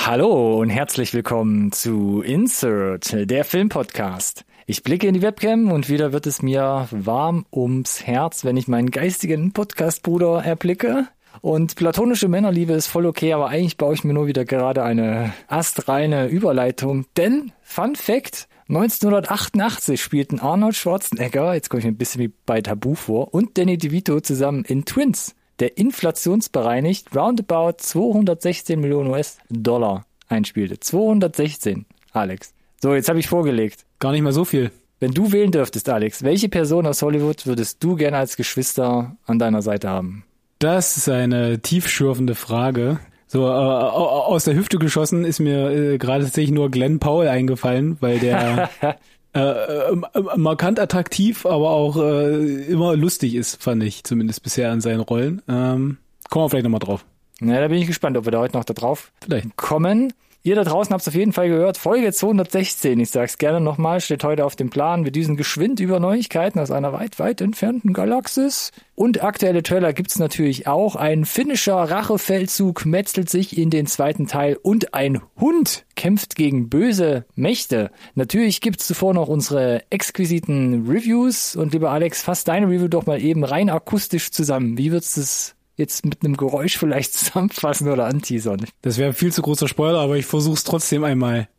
Hallo und herzlich willkommen zu Insert, der Filmpodcast. Ich blicke in die Webcam und wieder wird es mir warm ums Herz, wenn ich meinen geistigen Podcast-Bruder erblicke. Und platonische Männerliebe ist voll okay, aber eigentlich baue ich mir nur wieder gerade eine astreine Überleitung. Denn, Fun Fact, 1988 spielten Arnold Schwarzenegger, jetzt komme ich mir ein bisschen wie bei Tabu vor, und Danny DeVito zusammen in Twins, der inflationsbereinigt roundabout 216 Millionen US-Dollar einspielte. 216, Alex. So, jetzt habe ich vorgelegt. Gar nicht mal so viel. Wenn du wählen dürftest, Alex, welche Person aus Hollywood würdest du gerne als Geschwister an deiner Seite haben? Das ist eine tiefschürfende Frage. So, aus der Hüfte geschossen ist mir gerade tatsächlich nur Glenn Powell eingefallen, weil der markant attraktiv, aber auch immer lustig ist, fand ich zumindest bisher an seinen Rollen. Kommen wir vielleicht nochmal drauf. Na, da bin ich gespannt, ob wir da heute noch da drauf kommen. Ihr da draußen habt es auf jeden Fall gehört. Folge 216, ich sag's gerne nochmal, steht heute auf dem Plan. Wir düsen geschwind über Neuigkeiten aus einer weit, weit entfernten Galaxis. Und aktuelle Trailer gibt's natürlich auch. Ein finnischer Rachefeldzug metzelt sich in den zweiten Teil und ein Hund kämpft gegen böse Mächte. Natürlich gibt's zuvor noch unsere exquisiten Reviews. Und lieber Alex, fass deine Review doch mal eben rein akustisch zusammen. Wie würdest du es jetzt mit einem Geräusch vielleicht zusammenfassen oder anteasern? Das wäre ein viel zu großer Spoiler, aber ich versuch's trotzdem einmal.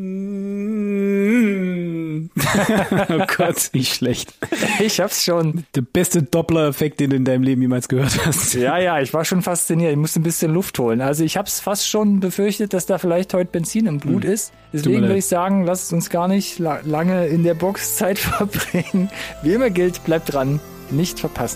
Oh Gott, wie schlecht. Ich hab's schon. Der beste Doppler-Effekt, den du in deinem Leben jemals gehört hast. Ja, ich war schon fasziniert. Ich musste ein bisschen Luft holen. Also ich hab's fast schon befürchtet, dass da vielleicht heute Benzin im Blut ist. Deswegen würde ich sagen, lasst uns gar nicht lange in der Box Zeit verbringen. Wie immer gilt, bleibt dran, nicht verpassen.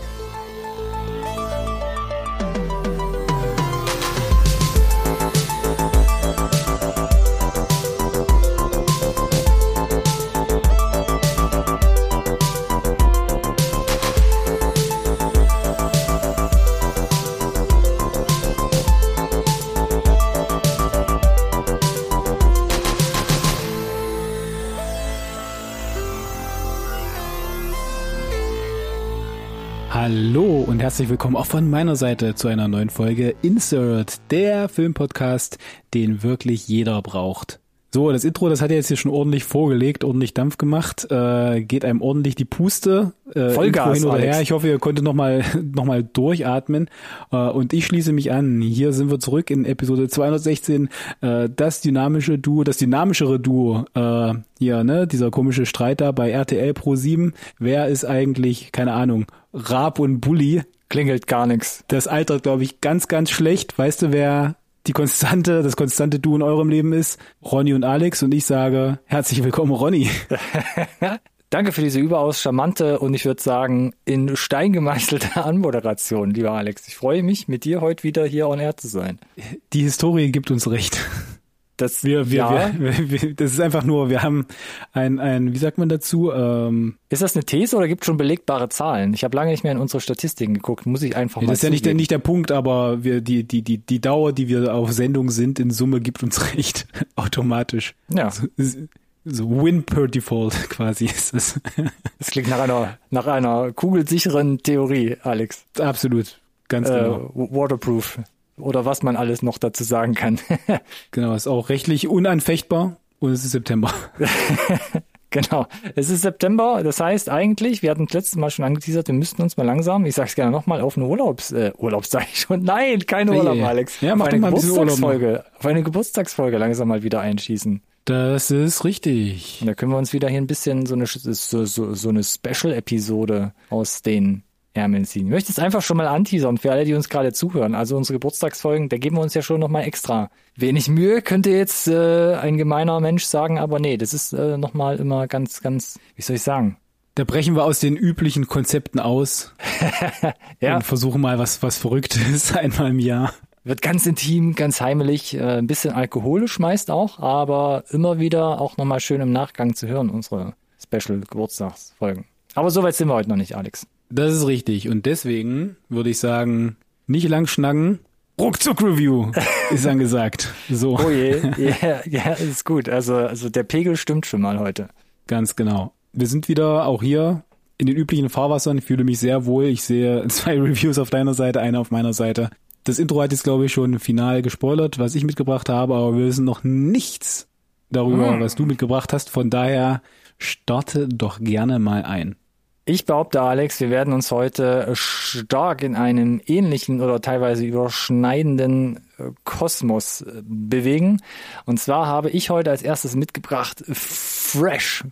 Hallo und herzlich willkommen auch von meiner Seite zu einer neuen Folge Insert, der Filmpodcast, den wirklich jeder braucht. So, das Intro, das hat er jetzt hier schon ordentlich vorgelegt, ordentlich Dampf gemacht, geht einem ordentlich die Puste. Vollgas, hin oder Alex. her. Ich hoffe, ihr konntet noch mal durchatmen. Und ich schließe mich an. Hier sind wir zurück in Episode 216. Das dynamischere Duo. Hier, ne, dieser komische Streit da bei RTL Pro 7. Wer ist eigentlich, keine Ahnung, Raab und Bulli? Klingelt gar nichts. Das altert, glaube ich, ganz, ganz schlecht. Weißt du, wer das konstante Duo in eurem Leben ist? Ronny und Alex. Und ich sage, herzlich willkommen, Ronny. Danke für diese überaus charmante und ich würde sagen, in Stein gemeißelte Anmoderation, lieber Alex. Ich freue mich, mit dir heute wieder hier on air zu sein. Die Historie gibt uns recht. Das ist einfach nur, wir haben ein, wie sagt man dazu? Ist das eine These oder gibt es schon belegbare Zahlen? Ich habe lange nicht mehr in unsere Statistiken geguckt, muss ich einfach mal Das ist ja nicht der Punkt, aber die Dauer, die wir auf Sendung sind, in Summe gibt uns recht, automatisch. Ja. So Win per Default quasi ist es. Das klingt nach einer kugelsicheren Theorie, Alex. Absolut, ganz genau. Waterproof. Oder was man alles noch dazu sagen kann. Genau, ist auch rechtlich unanfechtbar und es ist September. Genau, es ist September, das heißt eigentlich, wir hatten das letzte Mal schon angeteasert, wir müssten uns mal langsam, ich sag's gerne nochmal, auf eine Urlaub sag ich schon, nein, keine Urlaub, Alex. Ja, mach doch mal ein bisschen Urlaub. Auf eine Geburtstagsfolge langsam mal wieder einschießen. Das ist richtig. Und da können wir uns wieder hier ein bisschen so eine Special-Episode aus den Ärmeln ziehen. Ich möchte es einfach schon mal anteasern für alle, die uns gerade zuhören. Also unsere Geburtstagsfolgen, da geben wir uns ja schon nochmal extra wenig Mühe, könnte jetzt ein gemeiner Mensch sagen, aber nee, das ist nochmal immer ganz, ganz, wie soll ich sagen? Da brechen wir aus den üblichen Konzepten aus ja. Und versuchen mal was Verrücktes einmal im Jahr. Wird ganz intim, ganz heimelig, ein bisschen alkoholisch meist auch, aber immer wieder auch nochmal schön im Nachgang zu hören, unsere Special-Geburtstagsfolgen. Aber soweit sind wir heute noch nicht, Alex. Das ist richtig. Und deswegen würde ich sagen, nicht lang schnacken, Ruckzuck-Review ist angesagt. So. Oh je, ja, ist gut. Also der Pegel stimmt schon mal heute. Ganz genau. Wir sind wieder auch hier in den üblichen Fahrwassern. Ich fühle mich sehr wohl. Ich sehe 2 Reviews auf deiner Seite, eine auf meiner Seite. Das Intro hat jetzt, glaube ich, schon final gespoilert, was ich mitgebracht habe, aber wir wissen noch nichts darüber, was du mitgebracht hast. Von daher starte doch gerne mal ein. Ich behaupte, Alex, wir werden uns heute stark in einem ähnlichen oder teilweise überschneidenden Kosmos bewegen. Und zwar habe ich heute als erstes mitgebracht frisch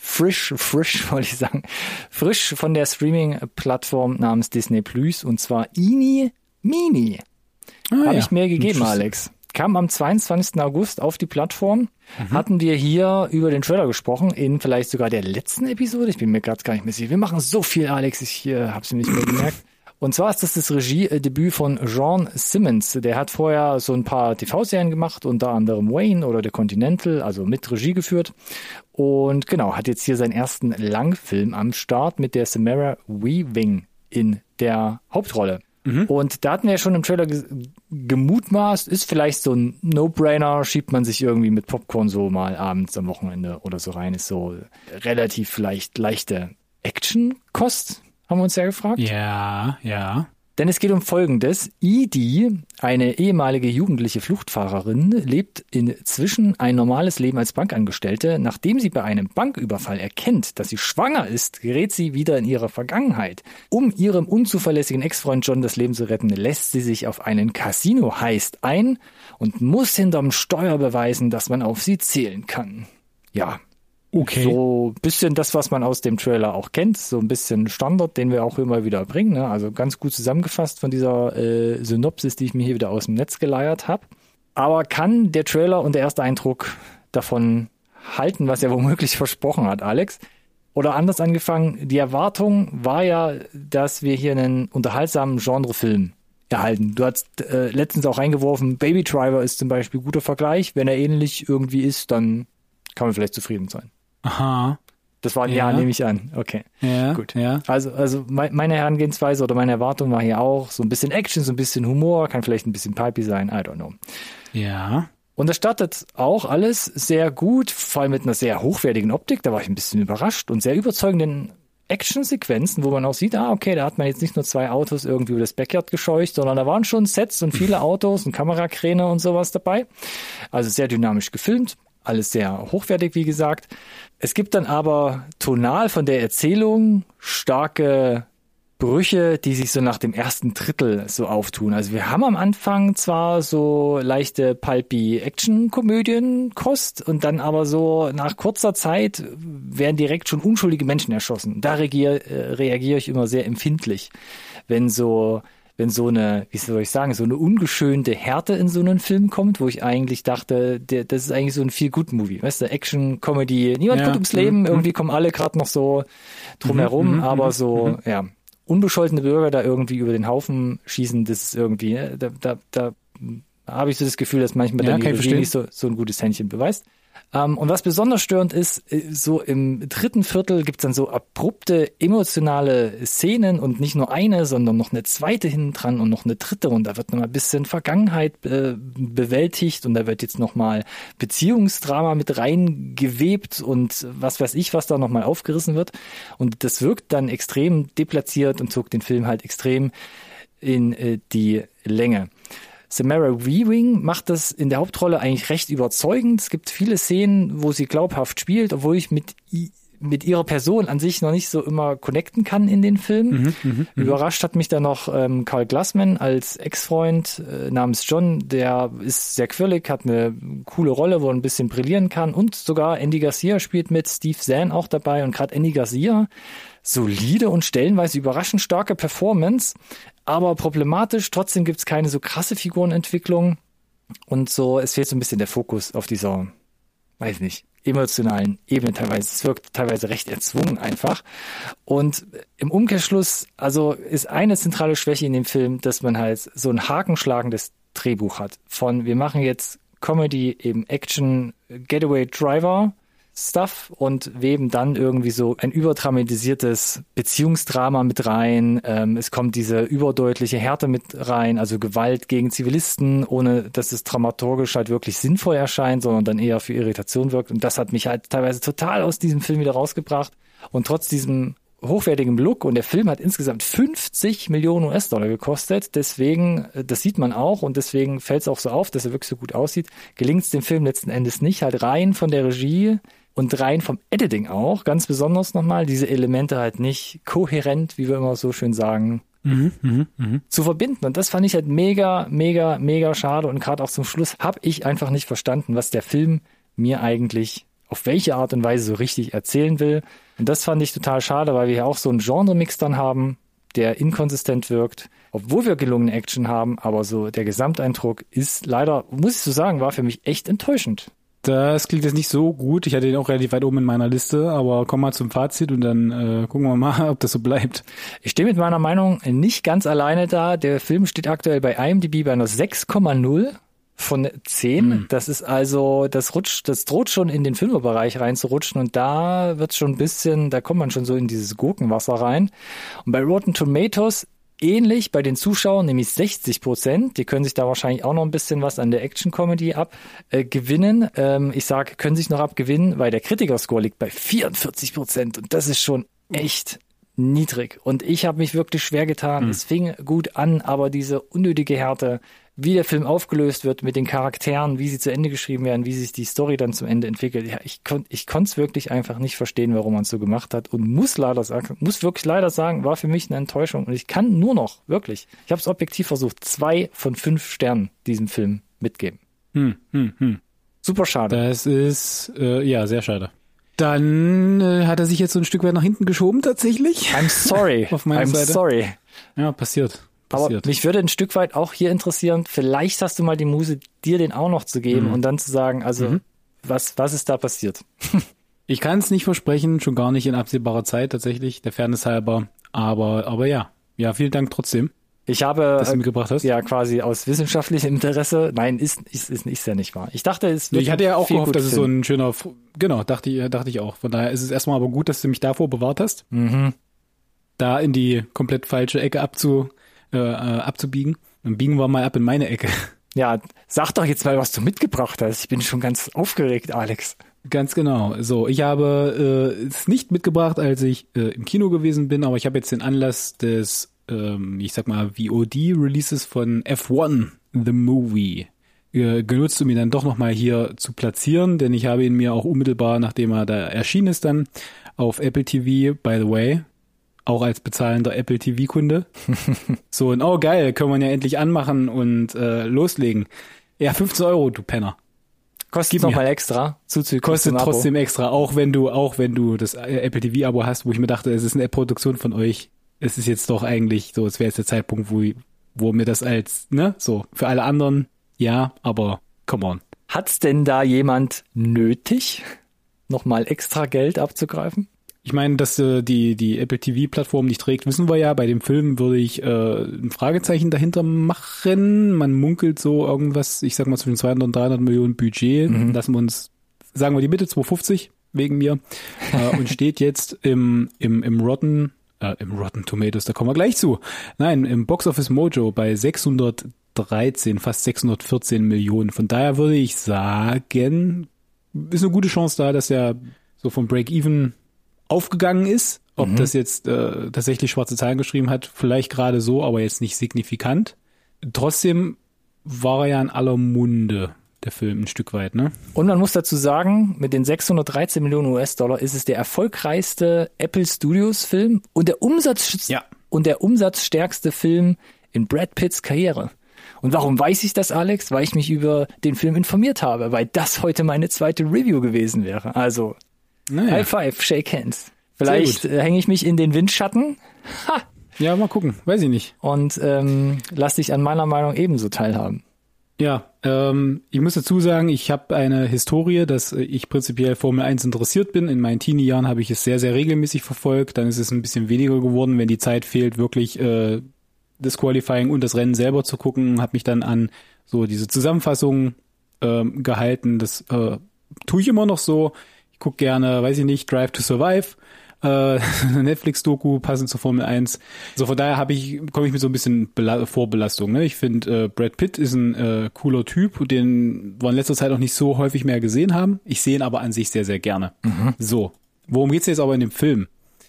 wollte ich sagen, frisch von der Streaming-Plattform namens Disney Plus, und zwar Eeny Meeny. Habe ich mir gegeben, Alex. Kam am 22. August auf die Plattform. Hatten wir hier über den Trailer gesprochen, in vielleicht sogar der letzten Episode. Ich bin mir gerade gar nicht mehr sicher. Wir machen so viel, Alex. Ich habe es mir nicht mehr gemerkt. Und zwar ist das Regiedebüt von John Simmons. Der hat vorher so ein paar TV-Serien gemacht, unter anderem Wayne oder The Continental, also mit Regie geführt. Und genau, hat jetzt hier seinen ersten Langfilm am Start mit der Samara Weaving in der Hauptrolle. Und da hatten wir ja schon im Trailer gemutmaßt, ist vielleicht so ein No-Brainer, schiebt man sich irgendwie mit Popcorn so mal abends am Wochenende oder so rein, ist so relativ vielleicht leichte Action-Kost, haben wir uns ja gefragt. Ja. Denn es geht um Folgendes. Edie, eine ehemalige jugendliche Fluchtfahrerin, lebt inzwischen ein normales Leben als Bankangestellte. Nachdem sie bei einem Banküberfall erkennt, dass sie schwanger ist, gerät sie wieder in ihre Vergangenheit. Um ihrem unzuverlässigen Ex-Freund John das Leben zu retten, lässt sie sich auf einen Casino-Heist ein und muss hinterm Steuer beweisen, dass man auf sie zählen kann. Ja. Okay. So ein bisschen das, was man aus dem Trailer auch kennt, so ein bisschen Standard, den wir auch immer wieder bringen, ne? Also ganz gut zusammengefasst von dieser Synopsis, die ich mir hier wieder aus dem Netz geleiert habe. Aber kann der Trailer und der erste Eindruck davon halten, was er womöglich versprochen hat, Alex? Oder anders angefangen, die Erwartung war ja, dass wir hier einen unterhaltsamen Genrefilm erhalten. Du hast letztens auch reingeworfen, Baby Driver ist zum Beispiel ein guter Vergleich. Wenn er ähnlich irgendwie ist, dann kann man vielleicht zufrieden sein. Aha. Das war ein Ja, nehme ich an. Okay. Ja, gut. Ja. Also meine Herangehensweise oder meine Erwartung war hier auch so ein bisschen Action, so ein bisschen Humor, kann vielleicht ein bisschen pipey sein, I don't know. Ja. Und das startet auch alles sehr gut, vor allem mit einer sehr hochwertigen Optik, da war ich ein bisschen überrascht, und sehr überzeugenden Action-Sequenzen, wo man auch sieht, okay, da hat man jetzt nicht nur 2 Autos irgendwie über das Backyard gescheucht, sondern da waren schon Sets und viele Autos und Kamerakräne und sowas dabei. Also sehr dynamisch gefilmt. Alles sehr hochwertig, wie gesagt. Es gibt dann aber tonal von der Erzählung starke Brüche, die sich so nach dem ersten Drittel so auftun. Also wir haben am Anfang zwar so leichte pulpy Action-Komödien-Kost und dann aber so nach kurzer Zeit werden direkt schon unschuldige Menschen erschossen. Da reagiere ich immer sehr empfindlich, wenn so eine, wie soll ich sagen, so eine ungeschönte Härte in so einen Film kommt, wo ich eigentlich dachte, das ist eigentlich so ein Feel-Good-Movie, weißt du, Action, Comedy, niemand kommt ums Leben, irgendwie kommen alle gerade noch so drumherum, aber so, unbescholtene Bürger da irgendwie über den Haufen schießen, das ist irgendwie, da habe ich so das Gefühl, dass manchmal dann die Regie nicht so ein gutes Händchen beweist. Und was besonders störend ist, so im dritten Viertel gibt's dann so abrupte emotionale Szenen und nicht nur eine, sondern noch eine zweite hinten dran und noch eine dritte, und da wird noch mal ein bisschen Vergangenheit bewältigt und da wird jetzt noch mal Beziehungsdrama mit reingewebt und was weiß ich, was da noch mal aufgerissen wird, und das wirkt dann extrem deplatziert und zog den Film halt extrem in die Länge. Samara Weaving macht das in der Hauptrolle eigentlich recht überzeugend. Es gibt viele Szenen, wo sie glaubhaft spielt, obwohl ich mit ihrer Person an sich noch nicht so immer connecten kann in den Film. Überrascht hat mich dann noch Carl Glassman als Ex-Freund namens John. Der ist sehr quirlig, hat eine coole Rolle, wo er ein bisschen brillieren kann. Und sogar Andy Garcia spielt mit, Steve Zahn auch dabei. Und gerade Andy Garcia, solide und stellenweise überraschend starke Performance, aber problematisch. Trotzdem gibt's keine so krasse Figurenentwicklung. Und so, es fehlt so ein bisschen der Fokus auf dieser, weiß nicht, emotionalen Ebene teilweise. Es wirkt teilweise recht erzwungen einfach. Und im Umkehrschluss, also ist eine zentrale Schwäche in dem Film, dass man halt so ein hakenschlagendes Drehbuch hat. Von, wir machen jetzt Comedy, eben Action, Getaway Driver Stuff und weben dann irgendwie so ein überdramatisiertes Beziehungsdrama mit rein. Es kommt diese überdeutliche Härte mit rein, also Gewalt gegen Zivilisten, ohne dass es dramaturgisch halt wirklich sinnvoll erscheint, sondern dann eher für Irritation wirkt. Und das hat mich halt teilweise total aus diesem Film wieder rausgebracht. Und trotz diesem hochwertigem Look und der Film hat insgesamt 50 Millionen US-Dollar gekostet. Deswegen, das sieht man auch und deswegen fällt es auch so auf, dass er wirklich so gut aussieht. Gelingt es dem Film letzten Endes nicht, halt rein von der Regie und rein vom Editing auch, ganz besonders nochmal, diese Elemente halt nicht kohärent, wie wir immer so schön sagen, zu verbinden. Und das fand ich halt mega, mega, mega schade. Und gerade auch zum Schluss habe ich einfach nicht verstanden, was der Film mir eigentlich auf welche Art und Weise so richtig erzählen will. Und das fand ich total schade, weil wir ja auch so einen Genre-Mix dann haben, der inkonsistent wirkt, obwohl wir gelungene Action haben. Aber so der Gesamteindruck ist leider, muss ich so sagen, war für mich echt enttäuschend. Das klingt jetzt nicht so gut. Ich hatte den auch relativ weit oben in meiner Liste, aber komm mal zum Fazit und dann gucken wir mal, ob das so bleibt. Ich stehe mit meiner Meinung nicht ganz alleine da. Der Film steht aktuell bei IMDb bei einer 6,0 von 10. Das ist also, das droht schon in den Fünferbereich reinzurutschen und da wird's schon ein bisschen, da kommt man schon so in dieses Gurkenwasser rein. Und bei Rotten Tomatoes ähnlich bei den Zuschauern, nämlich 60%. Die können sich da wahrscheinlich auch noch ein bisschen was an der Action-Comedy abgewinnen. Ich sage, können sich noch abgewinnen, weil der Kritiker-Score liegt bei 44%. Und das ist schon echt niedrig. Und ich habe mich wirklich schwer getan. Es fing gut an, aber diese unnötige Härte, wie der Film aufgelöst wird mit den Charakteren, wie sie zu Ende geschrieben werden, wie sich die Story dann zum Ende entwickelt. Ja, ich konnte es wirklich einfach nicht verstehen, warum man es so gemacht hat und muss wirklich leider sagen, war für mich eine Enttäuschung und ich kann nur noch, wirklich, ich habe es objektiv versucht, 2 von 5 Sternen diesem Film mitgeben. Super schade. Das ist, ja, sehr schade. Dann hat er sich jetzt so ein Stück weit nach hinten geschoben tatsächlich. I'm sorry. Auf meiner Seite. Sorry. Ja, passiert. Aber mich würde ein Stück weit auch hier interessieren, vielleicht hast du mal die Muse, dir den auch noch zu geben und dann zu sagen, also was ist da passiert? Ich kann es nicht versprechen, schon gar nicht in absehbarer Zeit tatsächlich, der Fairness halber, aber ja. Ja, vielen Dank trotzdem. Ich habe, dass du mitgebracht hast. Ja, quasi aus wissenschaftlichem Interesse. Nein, ist ja nicht wahr. Ich dachte, es wird. Ich hatte ja auch gehofft, dass es so ein schöner, genau, dachte ich auch. Von daher ist es erstmal aber gut, dass du mich davor bewahrt hast. Da in die komplett falsche Ecke abzubiegen. Dann biegen wir mal ab in meine Ecke. Ja, sag doch jetzt mal, was du mitgebracht hast. Ich bin schon ganz aufgeregt, Alex. Ganz genau. So, ich habe es nicht mitgebracht, als ich im Kino gewesen bin, aber ich habe jetzt den Anlass des, ich sag mal, VOD-Releases von F1, The Movie, genutzt, um ihn dann doch nochmal hier zu platzieren, denn ich habe ihn mir auch unmittelbar, nachdem er da erschienen ist, dann auf Apple TV, by the way, auch als bezahlender Apple TV-Kunde. So, und oh geil, können wir ja endlich anmachen und loslegen. Ja, 15 €, du Penner. Kostet nochmal extra. Zuzüglich kostet trotzdem extra, auch wenn du das Apple TV-Abo hast, wo ich mir dachte, es ist eine Produktion von euch. Es ist jetzt doch eigentlich so, es wäre jetzt der Zeitpunkt, wo mir das als, ne, so, für alle anderen, ja, aber come on. Hat's denn da jemand nötig, nochmal extra Geld abzugreifen? Ich meine, dass die Apple TV-Plattform nicht trägt, wissen wir ja. Bei dem Film würde ich ein Fragezeichen dahinter machen. Man munkelt so irgendwas, ich sag mal zwischen 200 und 300 Millionen Budget. Lassen wir uns, sagen wir die Mitte, 250 wegen mir. Und steht jetzt im Rotten Tomatoes, da kommen wir gleich zu. Nein, im Box Office Mojo bei 613, fast 614 Millionen. Von daher würde ich sagen, ist eine gute Chance da, dass er so vom Break-Even aufgegangen ist. Ob das jetzt tatsächlich schwarze Zahlen geschrieben hat, vielleicht gerade so, aber jetzt nicht signifikant. Trotzdem war er ja in aller Munde, der Film, ein Stück weit, ne? Und man muss dazu sagen, mit den 613 Millionen US-Dollar ist es der erfolgreichste Apple Studios Film und der umsatzstärkste Film in Brad Pitts Karriere. Und warum weiß ich das, Alex? Weil ich mich über den Film informiert habe, weil das heute meine zweite Review gewesen wäre. Also, High Five, Shake Hands. Vielleicht hänge ich mich in den Windschatten. Ha! Ja, mal gucken. Weiß ich nicht. Und lass dich an meiner Meinung ebenso teilhaben. Ja, ich muss dazu sagen, ich habe eine Historie, dass ich prinzipiell Formel 1 interessiert bin. In meinen Teenie-Jahren habe ich es sehr, sehr regelmäßig verfolgt. Dann ist es ein bisschen weniger geworden, wenn die Zeit fehlt, wirklich das Qualifying und das Rennen selber zu gucken. Habe mich dann an so diese Zusammenfassungen gehalten. Das tue ich immer noch so. Ich gucke gerne, weiß ich nicht, Drive to Survive, eine Netflix-Doku passend zur Formel 1. So, von daher komme ich mit so ein bisschen Vorbelastung. Ne? Ich finde, Brad Pitt ist ein cooler Typ, den wir in letzter Zeit auch nicht so häufig mehr gesehen haben. Ich sehe ihn aber an sich sehr, sehr gerne. So, worum geht's jetzt aber in dem Film?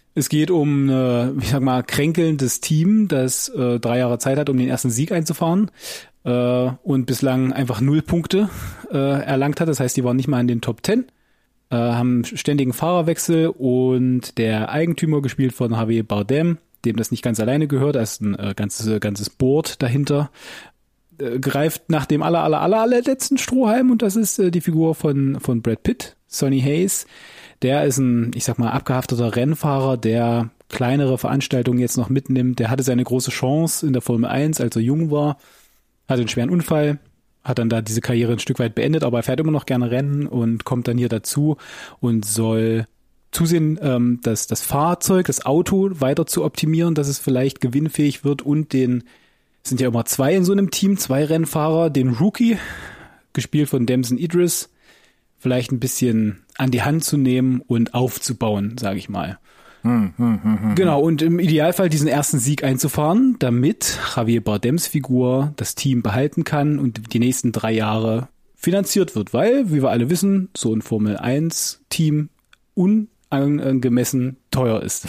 Es geht um, ich sag mal, kränkelndes Team, das 3 Jahre Zeit hat, um den ersten Sieg einzufahren und bislang einfach 0 Punkte erlangt hat. Das heißt, die waren nicht mal in den Top 10, haben ständigen Fahrerwechsel und der Eigentümer, gespielt von Javier Bardem, dem das nicht ganz alleine gehört, da ist ein ganzes Board dahinter, greift nach dem allerletzten Strohhalm und das ist die Figur von Brad Pitt, Sonny Hayes. Der ist ein, ich sag mal, abgehafteter Rennfahrer, der kleinere Veranstaltungen jetzt noch mitnimmt. Der hatte seine große Chance in der Formel 1, als er jung war, hatte einen schweren Unfall, hat dann da diese Karriere ein Stück weit beendet, aber er fährt immer noch gerne Rennen und kommt dann hier dazu und soll zusehen, dass das Fahrzeug, das Auto weiter zu optimieren, dass es vielleicht gewinnfähig wird und es sind ja immer 2 in so einem Team, 2 Rennfahrer, den Rookie, gespielt von Damson Idris, vielleicht ein bisschen an die Hand zu nehmen und aufzubauen, sage ich mal. Genau, und im Idealfall diesen ersten Sieg einzufahren, damit Javier Bardems Figur das Team behalten kann und die nächsten 3 Jahre finanziert wird, weil, wie wir alle wissen, so ein Formel-1-Team unangemessen teuer ist.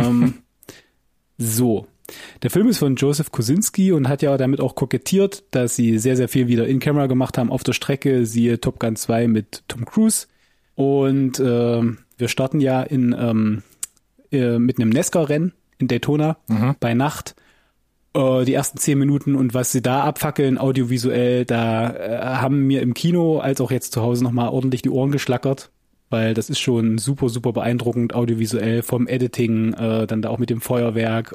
So. Der Film ist von Joseph Kosinski und hat ja damit auch kokettiert, dass sie sehr, sehr viel wieder in Camera gemacht haben auf der Strecke, siehe Top Gun 2 mit Tom Cruise. Und wir starten ja mit einem NASCAR-Rennen in Daytona bei Nacht. Die ersten 10 Minuten und was sie da abfackeln, audiovisuell, da haben mir im Kino als auch jetzt zu Hause nochmal ordentlich die Ohren geschlackert. Weil das ist schon super, super beeindruckend, audiovisuell, vom Editing, dann da auch mit dem Feuerwerk.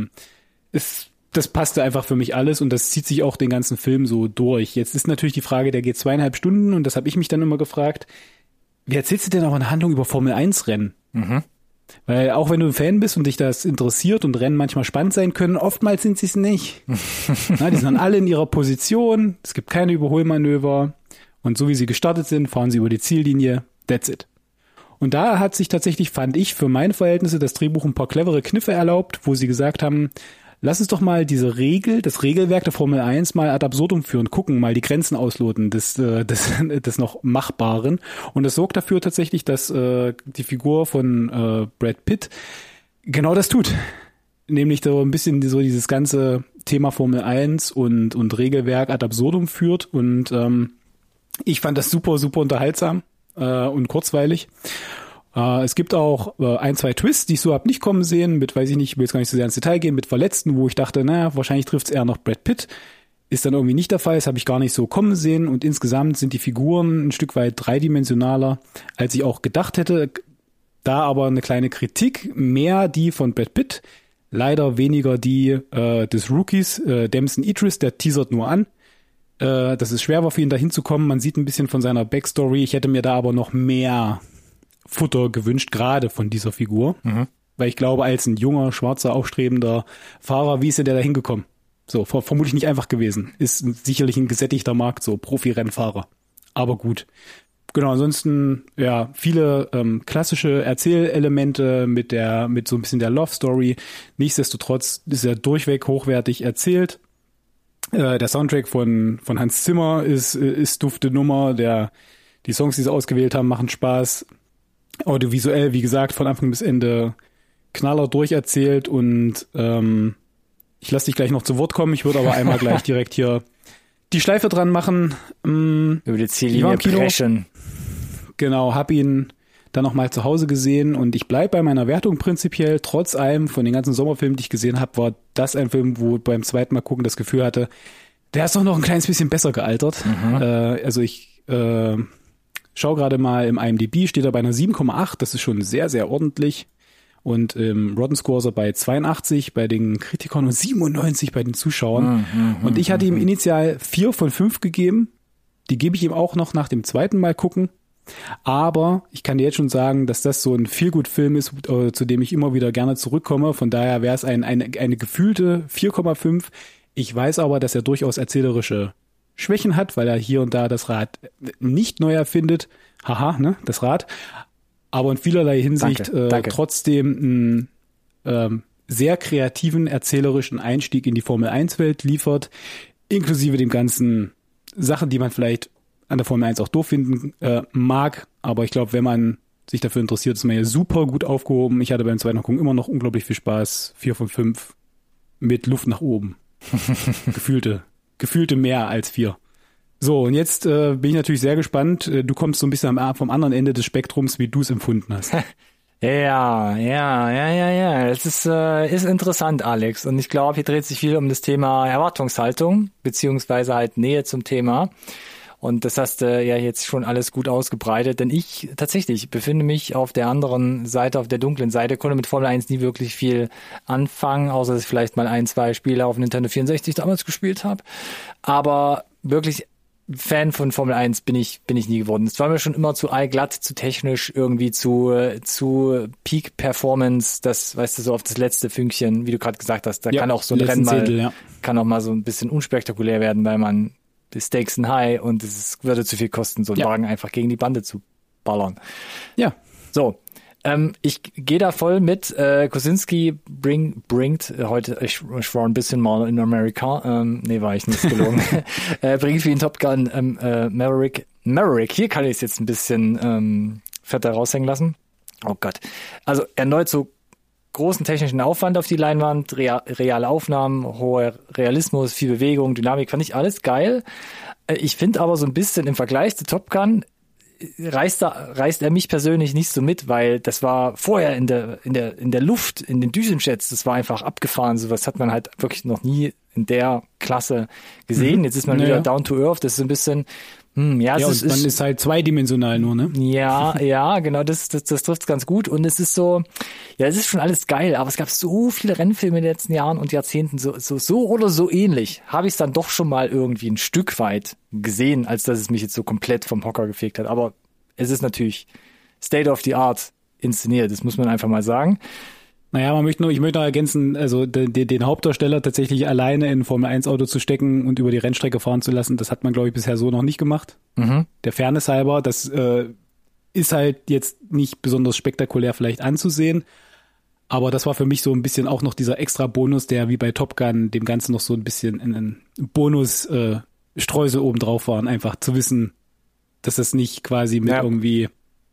Das passte einfach für mich alles und das zieht sich auch den ganzen Film so durch. Jetzt ist natürlich die Frage, der geht 2,5 Stunden und das habe ich mich dann immer gefragt, wie erzählst du denn auch eine Handlung über Formel-1-Rennen? Weil auch wenn du ein Fan bist und dich das interessiert und Rennen manchmal spannend sein können, oftmals sind sie es nicht. Na, die sind dann alle in ihrer Position, es gibt keine Überholmanöver und so wie sie gestartet sind, fahren sie über die Ziellinie. That's it. Und da hat sich tatsächlich, fand ich, für meine Verhältnisse das Drehbuch ein paar clevere Kniffe erlaubt, wo sie gesagt haben, lass uns doch mal das Regelwerk der Formel 1 mal ad absurdum führen, gucken, mal die Grenzen ausloten des noch Machbaren. Und das sorgt dafür tatsächlich, dass die Figur von Brad Pitt genau das tut. Nämlich so ein bisschen so dieses ganze Thema Formel 1 und Regelwerk ad absurdum führt. Und ich fand das super, super unterhaltsam und kurzweilig. Es gibt auch 1, 2 Twists, die ich so hab nicht kommen sehen, mit, weiß ich nicht, ich will jetzt gar nicht so sehr ins Detail gehen, mit Verletzten, wo ich dachte, wahrscheinlich trifft's eher noch Brad Pitt. Ist dann irgendwie nicht der Fall, das habe ich gar nicht so kommen sehen und insgesamt sind die Figuren ein Stück weit dreidimensionaler, als ich auch gedacht hätte. Da aber eine kleine Kritik, mehr die von Brad Pitt, leider weniger die des Rookies, Damson Idris, der teasert nur an. Das ist schwer war für ihn da hinzukommen, man sieht ein bisschen von seiner Backstory, ich hätte mir da aber noch mehr Futter gewünscht, gerade von dieser Figur. Weil ich glaube, als ein junger, schwarzer, aufstrebender Fahrer, wie ist der da hingekommen? So, vermutlich nicht einfach gewesen. Ist sicherlich ein gesättigter Markt, so Profi-Rennfahrer. Aber gut. Genau, ansonsten, ja, viele klassische Erzählelemente mit so ein bisschen der Love-Story. Nichtsdestotrotz ist er durchweg hochwertig erzählt. Der Soundtrack von Hans Zimmer ist dufte Nummer. Die Songs, die sie ausgewählt haben, machen Spaß. Audiovisuell, wie gesagt, von Anfang bis Ende Knaller durcherzählt und ich lasse dich gleich noch zu Wort kommen. Ich würde aber einmal gleich direkt hier die Schleife dran machen. Über die Ziellinie preschen. Genau, hab ihn dann nochmal zu Hause gesehen und ich bleib bei meiner Wertung prinzipiell. Trotz allem von den ganzen Sommerfilmen, die ich gesehen habe, war das ein Film, wo ich beim zweiten Mal gucken das Gefühl hatte, der ist doch noch ein kleines bisschen besser gealtert. Also ich schau gerade mal im IMDb, steht er bei einer 7,8, das ist schon sehr, sehr ordentlich. Und im Rotten Score ist er bei 82 bei den Kritikern und 97 bei den Zuschauern. Und ich hatte ihm initial 4 von 5 gegeben. Die gebe ich ihm auch noch nach dem zweiten Mal gucken. Aber ich kann dir jetzt schon sagen, dass das so ein Feel-Good-Film ist, zu dem ich immer wieder gerne zurückkomme. Von daher wäre es eine gefühlte 4,5. Ich weiß aber, dass er durchaus erzählerische Schwächen hat, weil er hier und da das Rad nicht neu erfindet. Haha, ne, das Rad. Aber in vielerlei Hinsicht Danke. Trotzdem einen sehr kreativen, erzählerischen Einstieg in die Formel-1-Welt liefert, inklusive dem ganzen Sachen, die man vielleicht an der Formel 1 auch doof finden mag. Aber ich glaube, wenn man sich dafür interessiert, ist man ja super gut aufgehoben. Ich hatte beim zweiten Gucken immer noch unglaublich viel Spaß. 4 von 5 mit Luft nach oben. Gefühlte mehr als 4. So, und jetzt bin ich natürlich sehr gespannt. Du kommst so ein bisschen vom anderen Ende des Spektrums, wie du es empfunden hast. Ja. Es ist interessant, Alex. Und ich glaube, hier dreht sich viel um das Thema Erwartungshaltung, beziehungsweise halt Nähe zum Thema. Und das hast du ja jetzt schon alles gut ausgebreitet, denn ich tatsächlich befinde mich auf der anderen Seite, auf der dunklen Seite, konnte mit Formel 1 nie wirklich viel anfangen, außer dass ich vielleicht mal 1, 2 Spiele auf Nintendo 64 damals gespielt habe. Aber wirklich Fan von Formel 1 bin ich nie geworden. Es war mir schon immer zu allglatt, zu technisch, irgendwie zu Peak Performance, das, weißt du, so auf das letzte Fünkchen, wie du gerade gesagt hast, da kann auch so ein Rennen mal, kann auch mal so ein bisschen unspektakulär werden, weil man die Stakes sind high und es würde zu viel kosten, so einen Wagen einfach gegen die Bande zu ballern. Ja. So, ich gehe da voll mit. Kosinski bringt heute, ich war ein bisschen mal in Amerika, nee, war ich nicht gelogen, bringt wie in Top Gun Maverick. Hier kann ich es jetzt ein bisschen fetter raushängen lassen. Oh Gott. Also erneut so großen technischen Aufwand auf die Leinwand, reale Aufnahmen, hoher Realismus, viel Bewegung, Dynamik, fand ich alles geil. Ich finde aber so ein bisschen im Vergleich zu Top Gun reißt er mich persönlich nicht so mit, weil das war vorher in der Luft, in den Düsenjets, das war einfach abgefahren, sowas hat man halt wirklich noch nie in der Klasse gesehen. Jetzt ist man wieder down to earth, das ist so ein bisschen man ist halt zweidimensional nur, ne? Ja, genau, das trifft's ganz gut. Und es ist so, ja, es ist schon alles geil, aber es gab so viele Rennfilme in den letzten Jahren und Jahrzehnten, so oder so ähnlich, habe ich es dann doch schon mal irgendwie ein Stück weit gesehen, als dass es mich jetzt so komplett vom Hocker gefegt hat. Aber es ist natürlich State of the Art inszeniert, das muss man einfach mal sagen. Naja, ich möchte noch ergänzen, also den Hauptdarsteller tatsächlich alleine in ein Formel-1-Auto zu stecken und über die Rennstrecke fahren zu lassen, das hat man, glaube ich, bisher so noch nicht gemacht. Mhm. Der Fairness halber, das ist halt jetzt nicht besonders spektakulär vielleicht anzusehen, aber das war für mich so ein bisschen auch noch dieser extra Bonus, der wie bei Top Gun dem Ganzen noch so ein bisschen einen Bonus-Streusel oben drauf war, einfach zu wissen, dass das nicht quasi mit irgendwie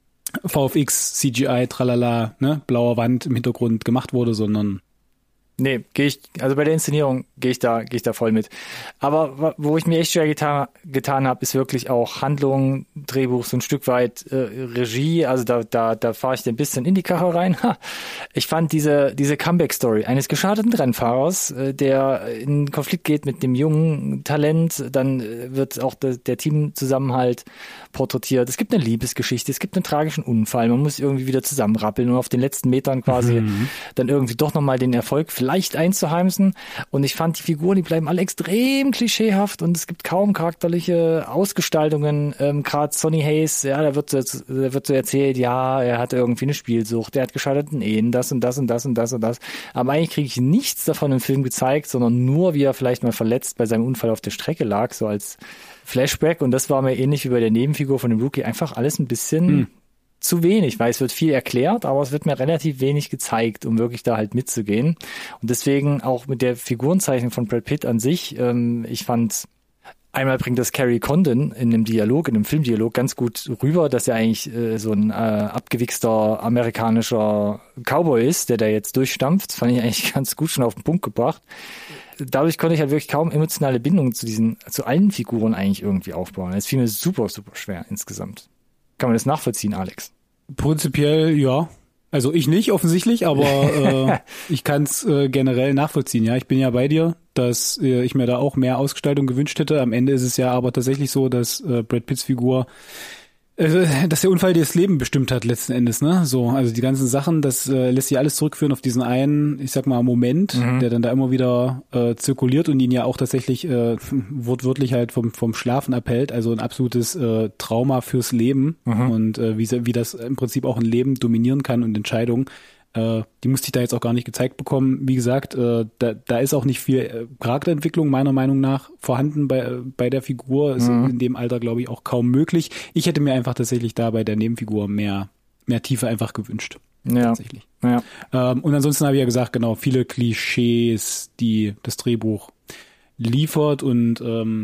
VFX, CGI, tralala, ne, blauer Wand im Hintergrund gemacht wurde, sondern nee, also bei der Inszenierung gehe ich da voll mit. Aber wo ich mir echt schwer getan habe, ist wirklich auch Handlung, Drehbuch, so ein Stück weit Regie, also da fahre ich ein bisschen in die Karre rein. Ich fand diese Comeback-Story eines geschadeten Rennfahrers, der in Konflikt geht mit dem jungen Talent, dann wird auch der Teamzusammenhalt porträtiert. Es gibt eine Liebesgeschichte, es gibt einen tragischen Unfall, man muss irgendwie wieder zusammenrappeln und auf den letzten Metern quasi dann irgendwie doch nochmal den Erfolg vielleicht einzuheimsen. Und ich fand, die Figuren, die bleiben alle extrem klischeehaft und es gibt kaum charakterliche Ausgestaltungen. Gerade Sonny Hayes, ja, da wird so erzählt, ja, er hatte irgendwie eine Spielsucht, er hat gescheiterten Ehen, das und das und das und das und das. Aber eigentlich kriege ich nichts davon im Film gezeigt, sondern nur, wie er vielleicht mal verletzt bei seinem Unfall auf der Strecke lag, so als Flashback. Und das war mir ähnlich wie bei der Nebenfigur von dem Rookie einfach alles ein bisschen zu wenig, weil es wird viel erklärt, aber es wird mir relativ wenig gezeigt, um wirklich da halt mitzugehen. Und deswegen auch mit der Figurenzeichnung von Brad Pitt an sich, ich fand, einmal bringt das Carrie Condon in einem Filmdialog ganz gut rüber, dass er eigentlich so ein abgewichster amerikanischer Cowboy ist, der da jetzt durchstampft. Das fand ich eigentlich ganz gut schon auf den Punkt gebracht. Dadurch konnte ich halt wirklich kaum emotionale Bindungen zu allen Figuren eigentlich irgendwie aufbauen. Es fiel mir super, super schwer insgesamt. Kann man das nachvollziehen, Alex? Prinzipiell ja. Also ich nicht offensichtlich, aber ich kann es generell nachvollziehen. Ja, ich bin ja bei dir, dass ich mir da auch mehr Ausgestaltung gewünscht hätte. Am Ende ist es ja aber tatsächlich so, dass Brad Pitts Figur, dass der Unfall dir das Leben bestimmt hat letzten Endes, ne? So, also die ganzen Sachen, das lässt sich alles zurückführen auf diesen einen, ich sag mal, Moment, der dann da immer wieder zirkuliert und ihn ja auch tatsächlich wortwörtlich halt vom Schlafen abhält. Also ein absolutes Trauma fürs Leben und wie das im Prinzip auch ein Leben dominieren kann und Entscheidungen. Die musste ich da jetzt auch gar nicht gezeigt bekommen. Wie gesagt, da ist auch nicht viel Charakterentwicklung meiner Meinung nach vorhanden bei der Figur. Ist in dem Alter, glaube ich, auch kaum möglich. Ich hätte mir einfach tatsächlich da bei der Nebenfigur mehr Tiefe einfach gewünscht. Ja. Tatsächlich. Ja. Und ansonsten habe ich ja gesagt, genau, viele Klischees, die das Drehbuch liefert und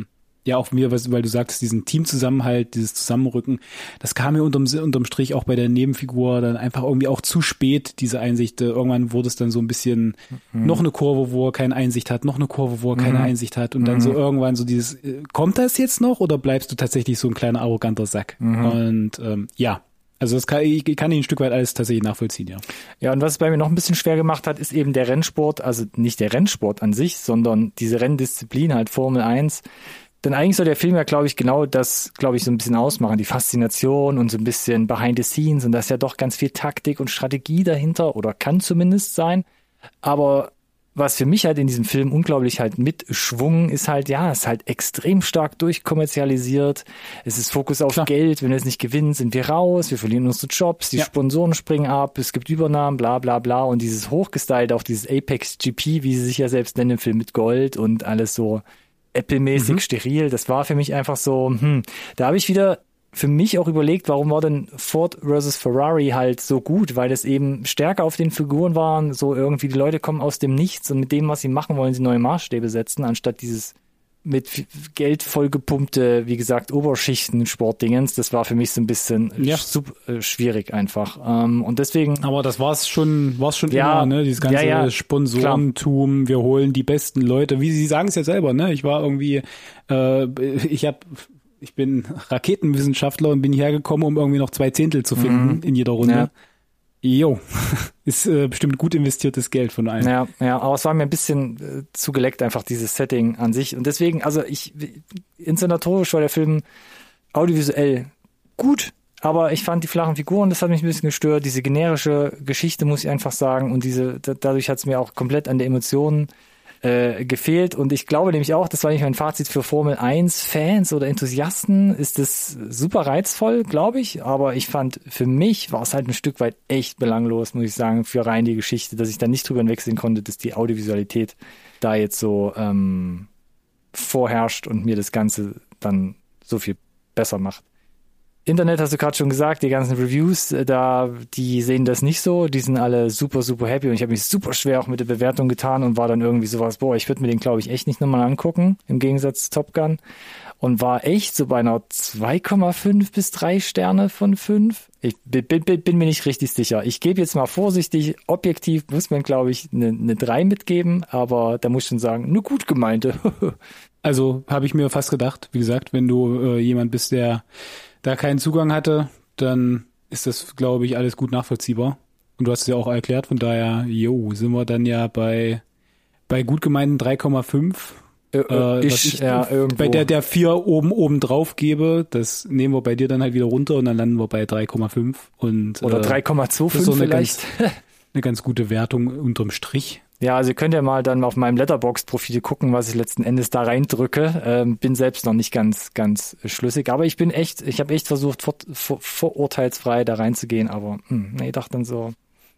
ja auch mir, weil du sagst, diesen Teamzusammenhalt, dieses Zusammenrücken, das kam mir unterm Strich auch bei der Nebenfigur dann einfach irgendwie auch zu spät, diese Einsicht. Irgendwann wurde es dann so ein bisschen noch eine Kurve, wo er keine Einsicht hat, noch eine Kurve, wo er keine Einsicht hat und dann so irgendwann so dieses, kommt das jetzt noch oder bleibst du tatsächlich so ein kleiner arroganter Sack? Und ja. Also ich kann ihn ein Stück weit alles tatsächlich nachvollziehen, ja. Ja, und was es bei mir noch ein bisschen schwer gemacht hat, ist eben der Rennsport, also nicht der Rennsport an sich, sondern diese Renndisziplin, halt Formel 1. Denn eigentlich soll der Film ja, glaube ich, genau das, so ein bisschen ausmachen, die Faszination und so ein bisschen behind the scenes und da ist ja doch ganz viel Taktik und Strategie dahinter oder kann zumindest sein. Aber was für mich halt in diesem Film unglaublich halt mitschwungen ist halt, ja, es ist halt extrem stark durchkommerzialisiert. Es ist Fokus auf Geld. Wenn wir es nicht gewinnen, sind wir raus. Wir verlieren unsere Jobs. Die Sponsoren springen ab. Es gibt Übernahmen, bla, bla, bla. Und dieses hochgestylt, auch dieses Apex GP, wie sie sich ja selbst nennen im Film mit Gold und alles so Apple-mäßig steril. Das war für mich einfach so, da habe ich wieder für mich auch überlegt, warum war denn Ford versus Ferrari halt so gut, weil es eben stärker auf den Figuren waren, so irgendwie die Leute kommen aus dem Nichts und mit dem, was sie machen, wollen sie neue Maßstäbe setzen, anstatt dieses mit Geld vollgepumpte, wie gesagt, Oberschichten-Sportdingens. Das war für mich so ein bisschen schwierig einfach. Und deswegen. Aber das war's schon immer, ne? Dieses ganze Sponsorentum, klar. Wir holen die besten Leute. Wie Sie sagen es ja selber, ne? Ich war irgendwie, ich bin Raketenwissenschaftler und bin hierher gekommen, um irgendwie noch 2 Zehntel zu finden in jeder Runde. Ja. Jo, ist bestimmt gut investiertes Geld von allen. Ja, aber es war mir ein bisschen zu geleckt, einfach dieses Setting an sich. Und deswegen, also inszenatorisch war der Film audiovisuell gut, aber ich fand die flachen Figuren, das hat mich ein bisschen gestört. Diese generische Geschichte, muss ich einfach sagen, und dadurch hat es mir auch komplett an der Emotionen gefehlt. Und ich glaube nämlich auch, das war nicht mein Fazit für Formel 1 Fans oder Enthusiasten, ist das super reizvoll, glaube ich. Aber ich fand, für mich war es halt ein Stück weit echt belanglos, muss ich sagen, für rein die Geschichte, dass ich da nicht drüber hinwegsehen konnte, dass die Audiovisualität da jetzt so vorherrscht und mir das Ganze dann so viel besser macht. Internet hast du gerade schon gesagt, die ganzen Reviews, die sehen das nicht so, die sind alle super, super happy und ich habe mich super schwer auch mit der Bewertung getan und war dann irgendwie sowas, ich würde mir den, glaube ich, echt nicht nochmal angucken, im Gegensatz zu Top Gun, und war echt so bei einer 2,5 bis 3 Sterne von 5. Ich bin mir nicht richtig sicher. Ich gebe jetzt mal vorsichtig, objektiv muss man, glaube ich, eine 3 mitgeben, aber da muss ich schon sagen, eine gut gemeinte. Also habe ich mir fast gedacht, wie gesagt, wenn du jemand bist, der da keinen Zugang hatte, dann ist das, glaube ich, alles gut nachvollziehbar. Und du hast es ja auch erklärt, von daher, sind wir dann ja bei gut gemeinten 3,5. Bei der 4 oben drauf gebe, das nehmen wir bei dir dann halt wieder runter und dann landen wir bei 3,5. Oder 3,25 vielleicht. Eine ganz gute Wertung unterm Strich. Ja, also ihr könnt ja mal dann auf meinem Letterboxd-Profil gucken, was ich letzten Endes da reindrücke. Bin selbst noch nicht ganz schlüssig, aber ich habe echt versucht, vorurteilsfrei da reinzugehen, aber ich dachte dann so,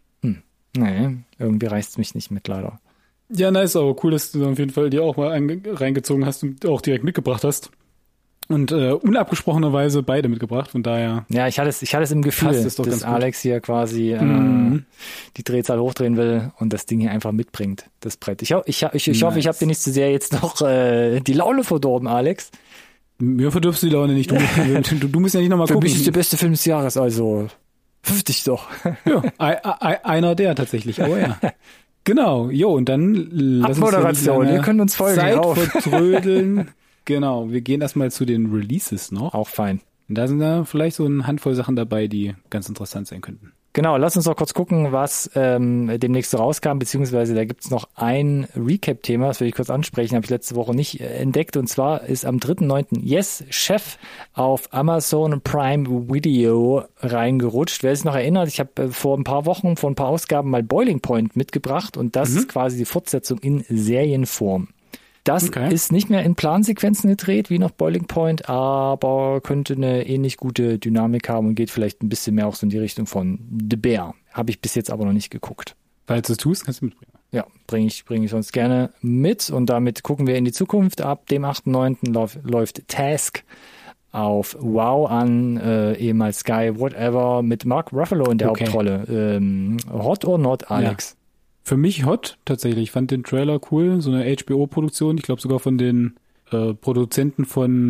irgendwie reißt's mich nicht mit, leider. Ja, nice, aber cool, dass du auf jeden Fall dir auch mal reingezogen hast und auch direkt mitgebracht hast. Und unabgesprochenerweise beide mitgebracht, von daher. Ja, ich hatte es im Gefühl, dass Alex hier quasi die Drehzahl hochdrehen will und das Ding hier einfach mitbringt, das Brett. Ich hoffe, ich habe dir nicht zu sehr jetzt noch die Laune verdorben, Alex. Mir verdirbst du die Laune nicht. Du musst ja nicht nochmal gucken. Für mich ist der beste Film des Jahres, also 50 doch. Ja, einer der tatsächlich, aber ja. Genau, und dann Abmoderation, ihr könnt uns folgen. Zeit vertrödeln. Genau, wir gehen erstmal zu den Releases noch. Auch fein. Und da sind da vielleicht so eine Handvoll Sachen dabei, die ganz interessant sein könnten. Genau, lass uns doch kurz gucken, was demnächst so rauskam, beziehungsweise da gibt's noch ein Recap-Thema, das will ich kurz ansprechen, habe ich letzte Woche nicht entdeckt, und zwar ist am 3.9. Yes Chef auf Amazon Prime Video reingerutscht. Wer sich noch erinnert, ich habe vor ein paar Ausgaben mal Boiling Point mitgebracht und das ist quasi die Fortsetzung in Serienform. Das ist nicht mehr in Plansequenzen gedreht, wie noch Boiling Point, aber könnte eine ähnlich gute Dynamik haben und geht vielleicht ein bisschen mehr auch so in die Richtung von The Bear. Habe ich bis jetzt aber noch nicht geguckt. Falls du es tust, kannst du mitbringen. Ja, bringe ich sonst gerne mit und damit gucken wir in die Zukunft. Ab dem 8.9. läuft Task auf Wow an, ehemals Sky, whatever, mit Mark Ruffalo in der Hauptrolle. Hot or not, Alex? Ja. Für mich hot, tatsächlich. Ich fand den Trailer cool, so eine HBO-Produktion. Ich glaube sogar von den Produzenten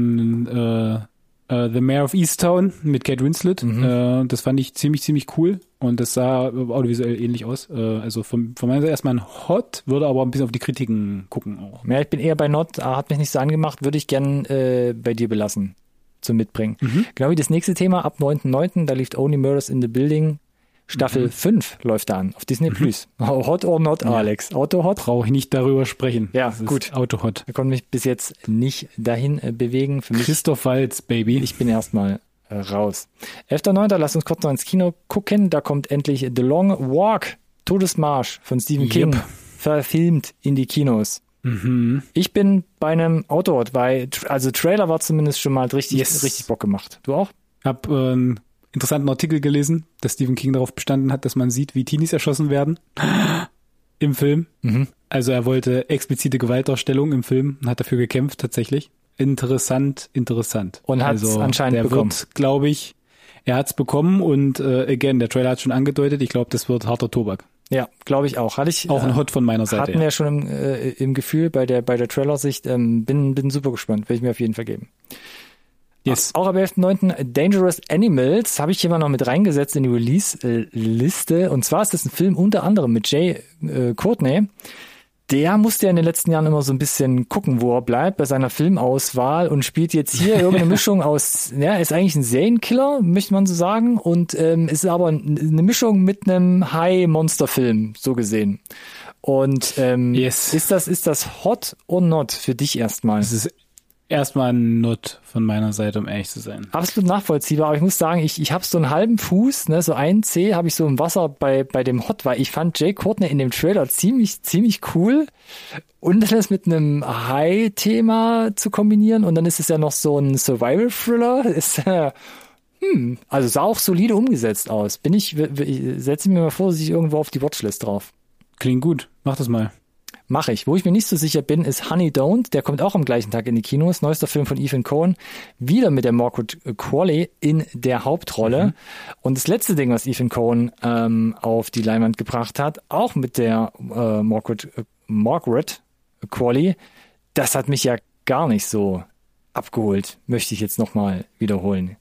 von The Mayor of Easttown mit Kate Winslet. Das fand ich ziemlich cool und das sah audiovisuell ähnlich aus. Also von meiner Seite erstmal ein Hot, würde aber ein bisschen auf die Kritiken gucken auch. Ja, ich bin eher bei Not, hat mich nicht so angemacht, würde ich gern bei dir belassen zum Mitbringen. Genau wie das nächste Thema, ab 9.9., da lief Only Murders in the Building. Staffel 5 läuft da an, auf Disney Plus. Hot or not, Alex? Auto hot? Brauche ich nicht darüber sprechen. Ja, das gut. Ist Auto hot. Ich konnte mich bis jetzt nicht dahin bewegen. Für mich, Christoph Waltz, Baby. ich bin erstmal raus. 11.9., lass uns kurz noch ins Kino gucken. Da kommt endlich The Long Walk, Todesmarsch von Stephen King, verfilmt in die Kinos. Ich bin bei einem Auto-Hot, weil, also Trailer war zumindest schon mal richtig Bock gemacht. Du auch? Hab einen interessanten Artikel gelesen, dass Stephen King darauf bestanden hat, dass man sieht, wie Teenies erschossen werden im Film. Also er wollte explizite Gewaltdarstellung im Film und hat dafür gekämpft tatsächlich. Interessant. Und hat es also, anscheinend bekommen. Glaube ich, er hat es bekommen und again, der Trailer hat schon angedeutet, ich glaube, das wird harter Tobak. Ja, glaube ich auch. Auch ein Hot von meiner Seite. Hatten wir schon im Gefühl bei der Trailer-Sicht. Bin super gespannt, werde ich mir auf jeden Fall geben. Yes. Auch am 11.9. Dangerous Animals habe ich hier mal noch mit reingesetzt in die Release-Liste. Und zwar ist das ein Film unter anderem mit Jay Courtney. Der musste ja in den letzten Jahren immer so ein bisschen gucken, wo er bleibt bei seiner Filmauswahl und spielt jetzt hier irgendeine Mischung aus, ja, ist eigentlich ein Serienkiller, möchte man so sagen, und ist aber eine Mischung mit einem High-Monster-Film, so gesehen. Und ist das hot or not für dich erstmal? Es ist erstmal ein Not von meiner Seite, um ehrlich zu sein. Absolut nachvollziehbar, aber ich muss sagen, ich habe so einen halben Fuß, ne, so einen Zeh habe ich so im Wasser bei dem Hot, weil ich fand Jay Courtney in dem Trailer ziemlich cool und das mit einem High-Thema zu kombinieren und dann ist es ja noch so ein Survival-Thriller, ist also sah auch solide umgesetzt aus. Setze mir mal vorsichtig irgendwo auf die Watchlist drauf. Klingt gut, mach das mal. Mache ich. Wo ich mir nicht so sicher bin, ist Honey Don't. Der kommt auch am gleichen Tag in die Kinos. Neuester Film von Ethan Coen. Wieder mit der Margaret Qualley in der Hauptrolle. Und das letzte Ding, was Ethan Coen auf die Leinwand gebracht hat, auch mit der Margaret Qualley, das hat mich ja gar nicht so abgeholt. Möchte ich jetzt nochmal wiederholen.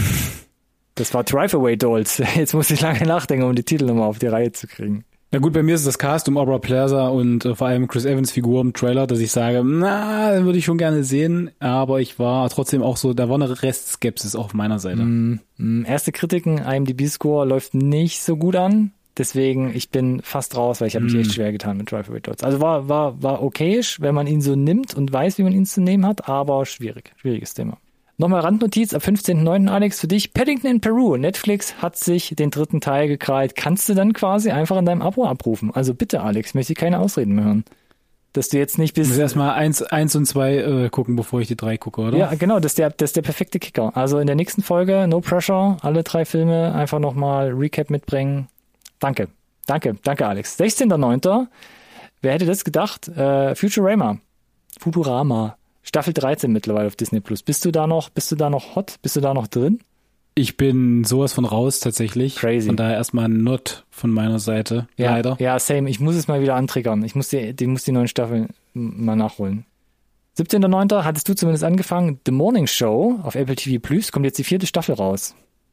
Das war Drive-Away Dolls. Jetzt muss ich lange nachdenken, um die Titel nochmal auf die Reihe zu kriegen. Na gut, bei mir ist das Cast um Aubrey Plaza und vor allem Chris Evans Figur im Trailer, dass ich sage, den würde ich schon gerne sehen, aber ich war trotzdem auch so, da war eine Restskepsis auf meiner Seite. Erste Kritiken, IMDb-Score läuft nicht so gut an, deswegen ich bin fast raus, weil ich habe mich echt schwer getan mit Drive-Away Dolls. Also war okayisch, wenn man ihn so nimmt und weiß, wie man ihn zu nehmen hat, aber schwieriges Thema. Nochmal Randnotiz, ab 15.09. Alex, für dich, Paddington in Peru. Netflix hat sich den 3. Teil gekrallt. Kannst du dann quasi einfach in deinem Abo abrufen. Also bitte, Alex, möchte ich keine Ausreden mehr hören. Dass du jetzt nicht bist... Ich muss erstmal 1 und 2 gucken, bevor ich die 3 gucke, oder? Ja, genau, das ist der perfekte Kicker. Also in der nächsten Folge, no pressure, alle 3 Filme einfach nochmal Recap mitbringen. Danke, Alex. 16.09. Wer hätte das gedacht? Futurama. Staffel 13 mittlerweile auf Disney Plus. Bist du da noch hot? Bist du da noch drin? Ich bin sowas von raus tatsächlich. Crazy. Von daher erstmal ein Not von meiner Seite. Ja, leider. Ja, same. Ich muss es mal wieder antriggern. Ich muss die neuen Staffeln mal nachholen. 17.09. hattest du zumindest angefangen. The Morning Show auf Apple TV Plus. Kommt jetzt die 4. Staffel raus.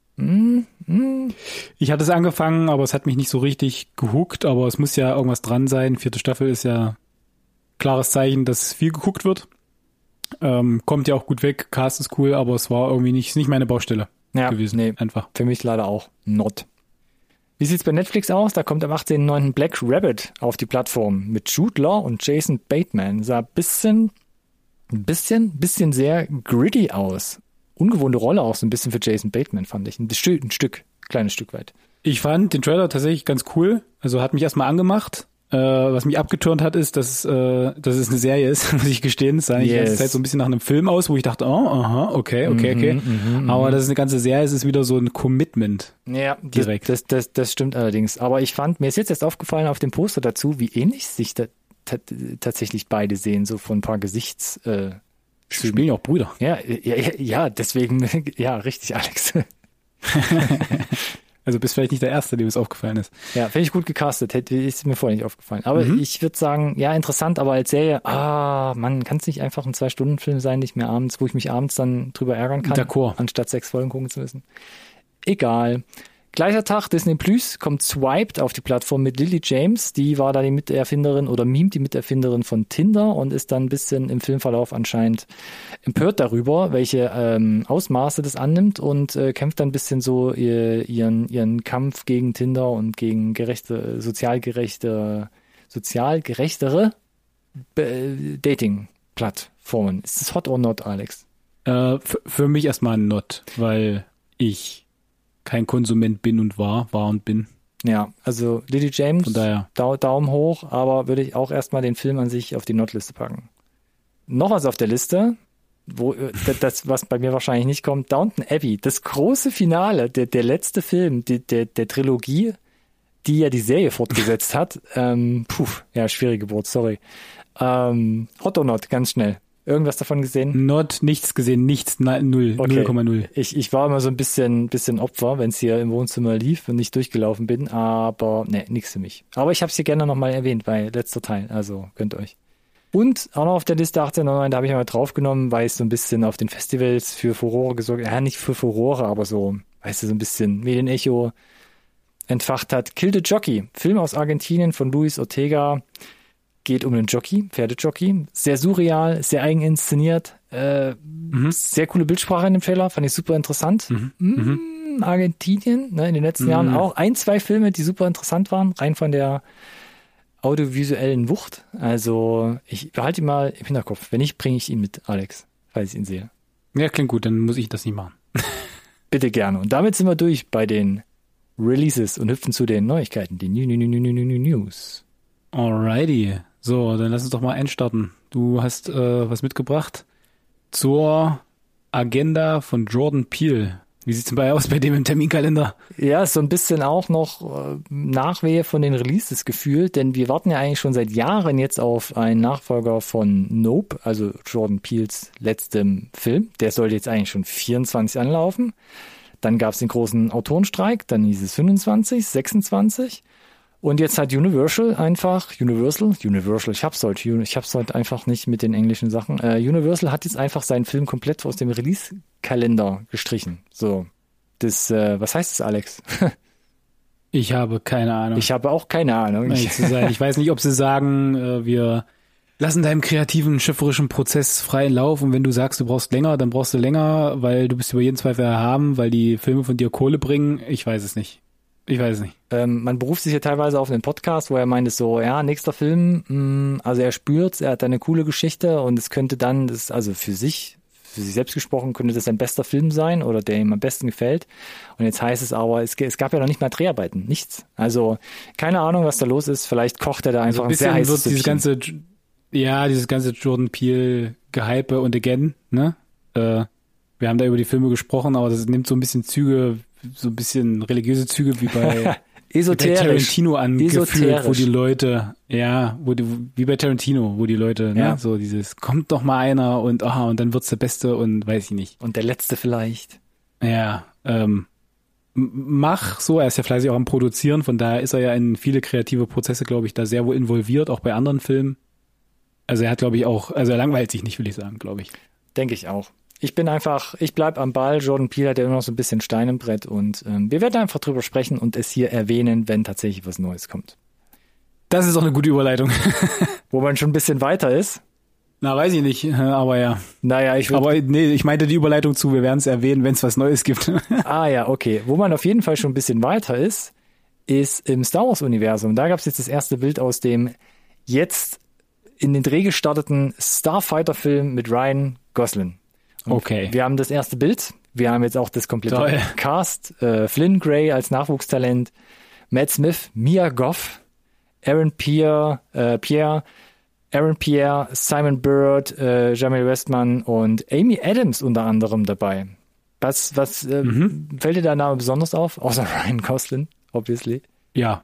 Ich hatte es angefangen, aber es hat mich nicht so richtig gehuckt. Aber es muss ja irgendwas dran sein. 4. Staffel ist ja klares Zeichen, dass viel geguckt wird. Kommt ja auch gut weg, Cast ist cool, aber es war irgendwie nicht meine Baustelle gewesen. Nee, einfach. Für mich leider auch not. Wie sieht's bei Netflix aus? Da kommt am 18.09. Black Rabbit auf die Plattform mit Jude Law und Jason Bateman. Sah ein bisschen sehr gritty aus. Ungewohnte Rolle auch so ein bisschen für Jason Bateman, fand ich. Kleines Stück weit. Ich fand den Trailer tatsächlich ganz cool. Also hat mich erstmal angemacht. Was mich abgeturnt hat, ist, dass es eine Serie ist, muss ich gestehen. Es sah die ganze Zeit so ein bisschen nach einem Film aus, wo ich dachte, okay. Aber dass es eine ganze Serie ist, ist wieder so ein Commitment. Ja, direkt. Das stimmt allerdings. Aber ich fand, mir ist jetzt erst aufgefallen auf dem Poster dazu, wie ähnlich sich tatsächlich beide sehen, so von ein paar Gesichts... Spielen ja auch Brüder. Ja, deswegen, ja, richtig, Alex. Also bist vielleicht nicht der Erste, dem es aufgefallen ist. Ja, finde ich gut gecastet. Ist mir vorher nicht aufgefallen. Aber ich würde sagen, ja, interessant, aber als Serie, man, kann es nicht einfach ein 2-Stunden-Film sein, wo ich mich abends dann drüber ärgern kann, D'accord. anstatt 6 Folgen gucken zu müssen. Egal. Gleicher Tag, Disney Plus kommt Swiped auf die Plattform mit Lily James. Die war da die Miterfinderin oder mimt die Miterfinderin von Tinder und ist dann ein bisschen im Filmverlauf anscheinend empört darüber, welche Ausmaße das annimmt und kämpft dann ein bisschen so ihren Kampf gegen Tinder und gegen sozial gerechtere Dating-Plattformen. Ist das hot or not, Alex? Für mich erstmal ein Not, weil ich kein Konsument bin und war und bin. Ja, also Lily James, von daher. Daumen hoch, aber würde ich auch erstmal den Film an sich auf die Not-Liste packen. Noch was auf der Liste, das, was bei mir wahrscheinlich nicht kommt, Downton Abbey, das große Finale, der letzte Film der Trilogie, die ja die Serie fortgesetzt hat. Schwierige Geburt, sorry. Hot or not, ganz schnell. Irgendwas davon gesehen? Nichts gesehen, nichts, 0,0. Ich war immer so ein bisschen Opfer, wenn es hier im Wohnzimmer lief und nicht durchgelaufen bin, aber nichts für mich. Aber ich habe es hier gerne nochmal erwähnt bei letzter Teil, also gönnt euch. Und auch noch auf der Liste 1809, da habe ich mal draufgenommen, weil es so ein bisschen auf den Festivals für Furore gesorgt hat. Ja, nicht für Furore, aber so, weißt du, so ein bisschen Medienecho entfacht hat. Kill the Jockey, Film aus Argentinien von Luis Ortega. Geht um einen Pferdejockey. Sehr surreal, sehr eigen inszeniert. Sehr coole Bildsprache in dem Trailer, fand ich super interessant. Argentinien, in den letzten Jahren auch 1-2 Filme, die super interessant waren, rein von der audiovisuellen Wucht. Also ich behalte ihn mal im Hinterkopf. Wenn nicht, bringe ich ihn mit, Alex, falls ich ihn sehe. Ja, klingt gut, dann muss ich das nicht machen. Bitte gerne. Und damit sind wir durch bei den Releases und hüpfen zu den Neuigkeiten, die News. Alrighty. So, dann lass uns doch mal einstarten. Du hast was mitgebracht zur Agenda von Jordan Peele. Wie sieht's denn aus bei dem im Terminkalender? Ja, so ein bisschen auch noch Nachwehe von den Releases gefühlt, denn wir warten ja eigentlich schon seit Jahren jetzt auf einen Nachfolger von Nope, also Jordan Peeles letztem Film. Der sollte jetzt eigentlich schon 24 anlaufen. Dann gab's den großen Autorenstreik, dann hieß es 25, 26. Und jetzt hat Universal, ich hab's heute einfach nicht mit den englischen Sachen. Universal hat jetzt einfach seinen Film komplett aus dem Release-Kalender gestrichen. So, das, was heißt das, Alex? Ich habe keine Ahnung. Ich habe auch keine Ahnung. Ich weiß nicht, ob sie sagen, wir lassen deinem kreativen, schöpferischen Prozess freien Lauf und wenn du sagst, du brauchst länger, dann brauchst du länger, weil du bist über jeden Zweifel erhaben, weil die Filme von dir Kohle bringen. Ich weiß es nicht. Man beruft sich ja teilweise auf einen Podcast, wo er meint so, ja, nächster Film, also er spürt's, er hat eine coole Geschichte und es könnte dann, also für sich selbst gesprochen, könnte das sein bester Film sein oder der ihm am besten gefällt. Und jetzt heißt es aber, es gab ja noch nicht mal Dreharbeiten, nichts. Also keine Ahnung, was da los ist. Vielleicht kocht er da einfach ein sehr heißes Süppchen. Dieses ganze Jordan Peele Gehype und again, ne? Wir haben da über die Filme gesprochen, aber das nimmt so ein bisschen religiöse Züge wie bei Tarantino angefühlt, wo die Leute, wie bei Tarantino, wo die Leute, ne, so dieses, kommt doch mal einer und dann wird's der Beste und weiß ich nicht. Und der Letzte vielleicht. Ja, mach so, er ist ja fleißig auch am Produzieren, von daher ist er ja in viele kreative Prozesse, glaube ich, da sehr wohl involviert, auch bei anderen Filmen. Also er hat, glaube ich, er langweilt sich nicht, will ich sagen, glaube ich. Denke ich auch. Ich bleib am Ball. Jordan Peele hat ja immer noch so ein bisschen Stein im Brett und wir werden einfach drüber sprechen und es hier erwähnen, wenn tatsächlich was Neues kommt. Das ist auch eine gute Überleitung. Wo man schon ein bisschen weiter ist. Na, weiß ich nicht, aber ja. Naja, ich meinte die Überleitung zu, wir werden es erwähnen, wenn es was Neues gibt. Ja, okay. Wo man auf jeden Fall schon ein bisschen weiter ist im Star Wars Universum. Da gab es jetzt das erste Bild aus dem jetzt in den Dreh gestarteten Starfighter-Film mit Ryan Gosling. Und okay. Wir haben das erste Bild. Wir haben jetzt auch das komplette Cast. Flynn Gray als Nachwuchstalent, Matt Smith, Mia Goth, Aaron Pierre, Simon Bird, Jamil Westman und Amy Adams unter anderem dabei. Was fällt dir der Name besonders auf? Außer Ryan Gosling, obviously. Ja,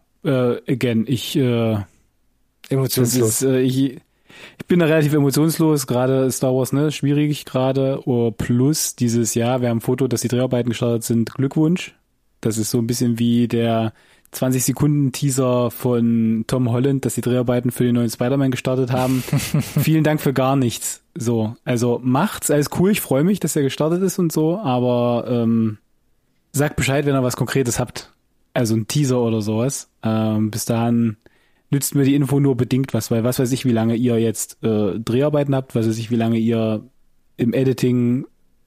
emotionslos. Ich bin da relativ emotionslos, gerade Star Wars, ne, schwierig gerade. Plus dieses Jahr, wir haben ein Foto, dass die Dreharbeiten gestartet sind. Glückwunsch. Das ist so ein bisschen wie der 20-Sekunden-Teaser von Tom Holland, dass die Dreharbeiten für den neuen Spider-Man gestartet haben. Vielen Dank für gar nichts. So, also macht's, alles cool, ich freue mich, dass er gestartet ist und so, aber sagt Bescheid, wenn ihr was Konkretes habt. Also ein Teaser oder sowas. Bis dahin nützt mir die Info nur bedingt was, weil was weiß ich, wie lange ihr jetzt Dreharbeiten habt, was weiß ich, wie lange ihr im Editing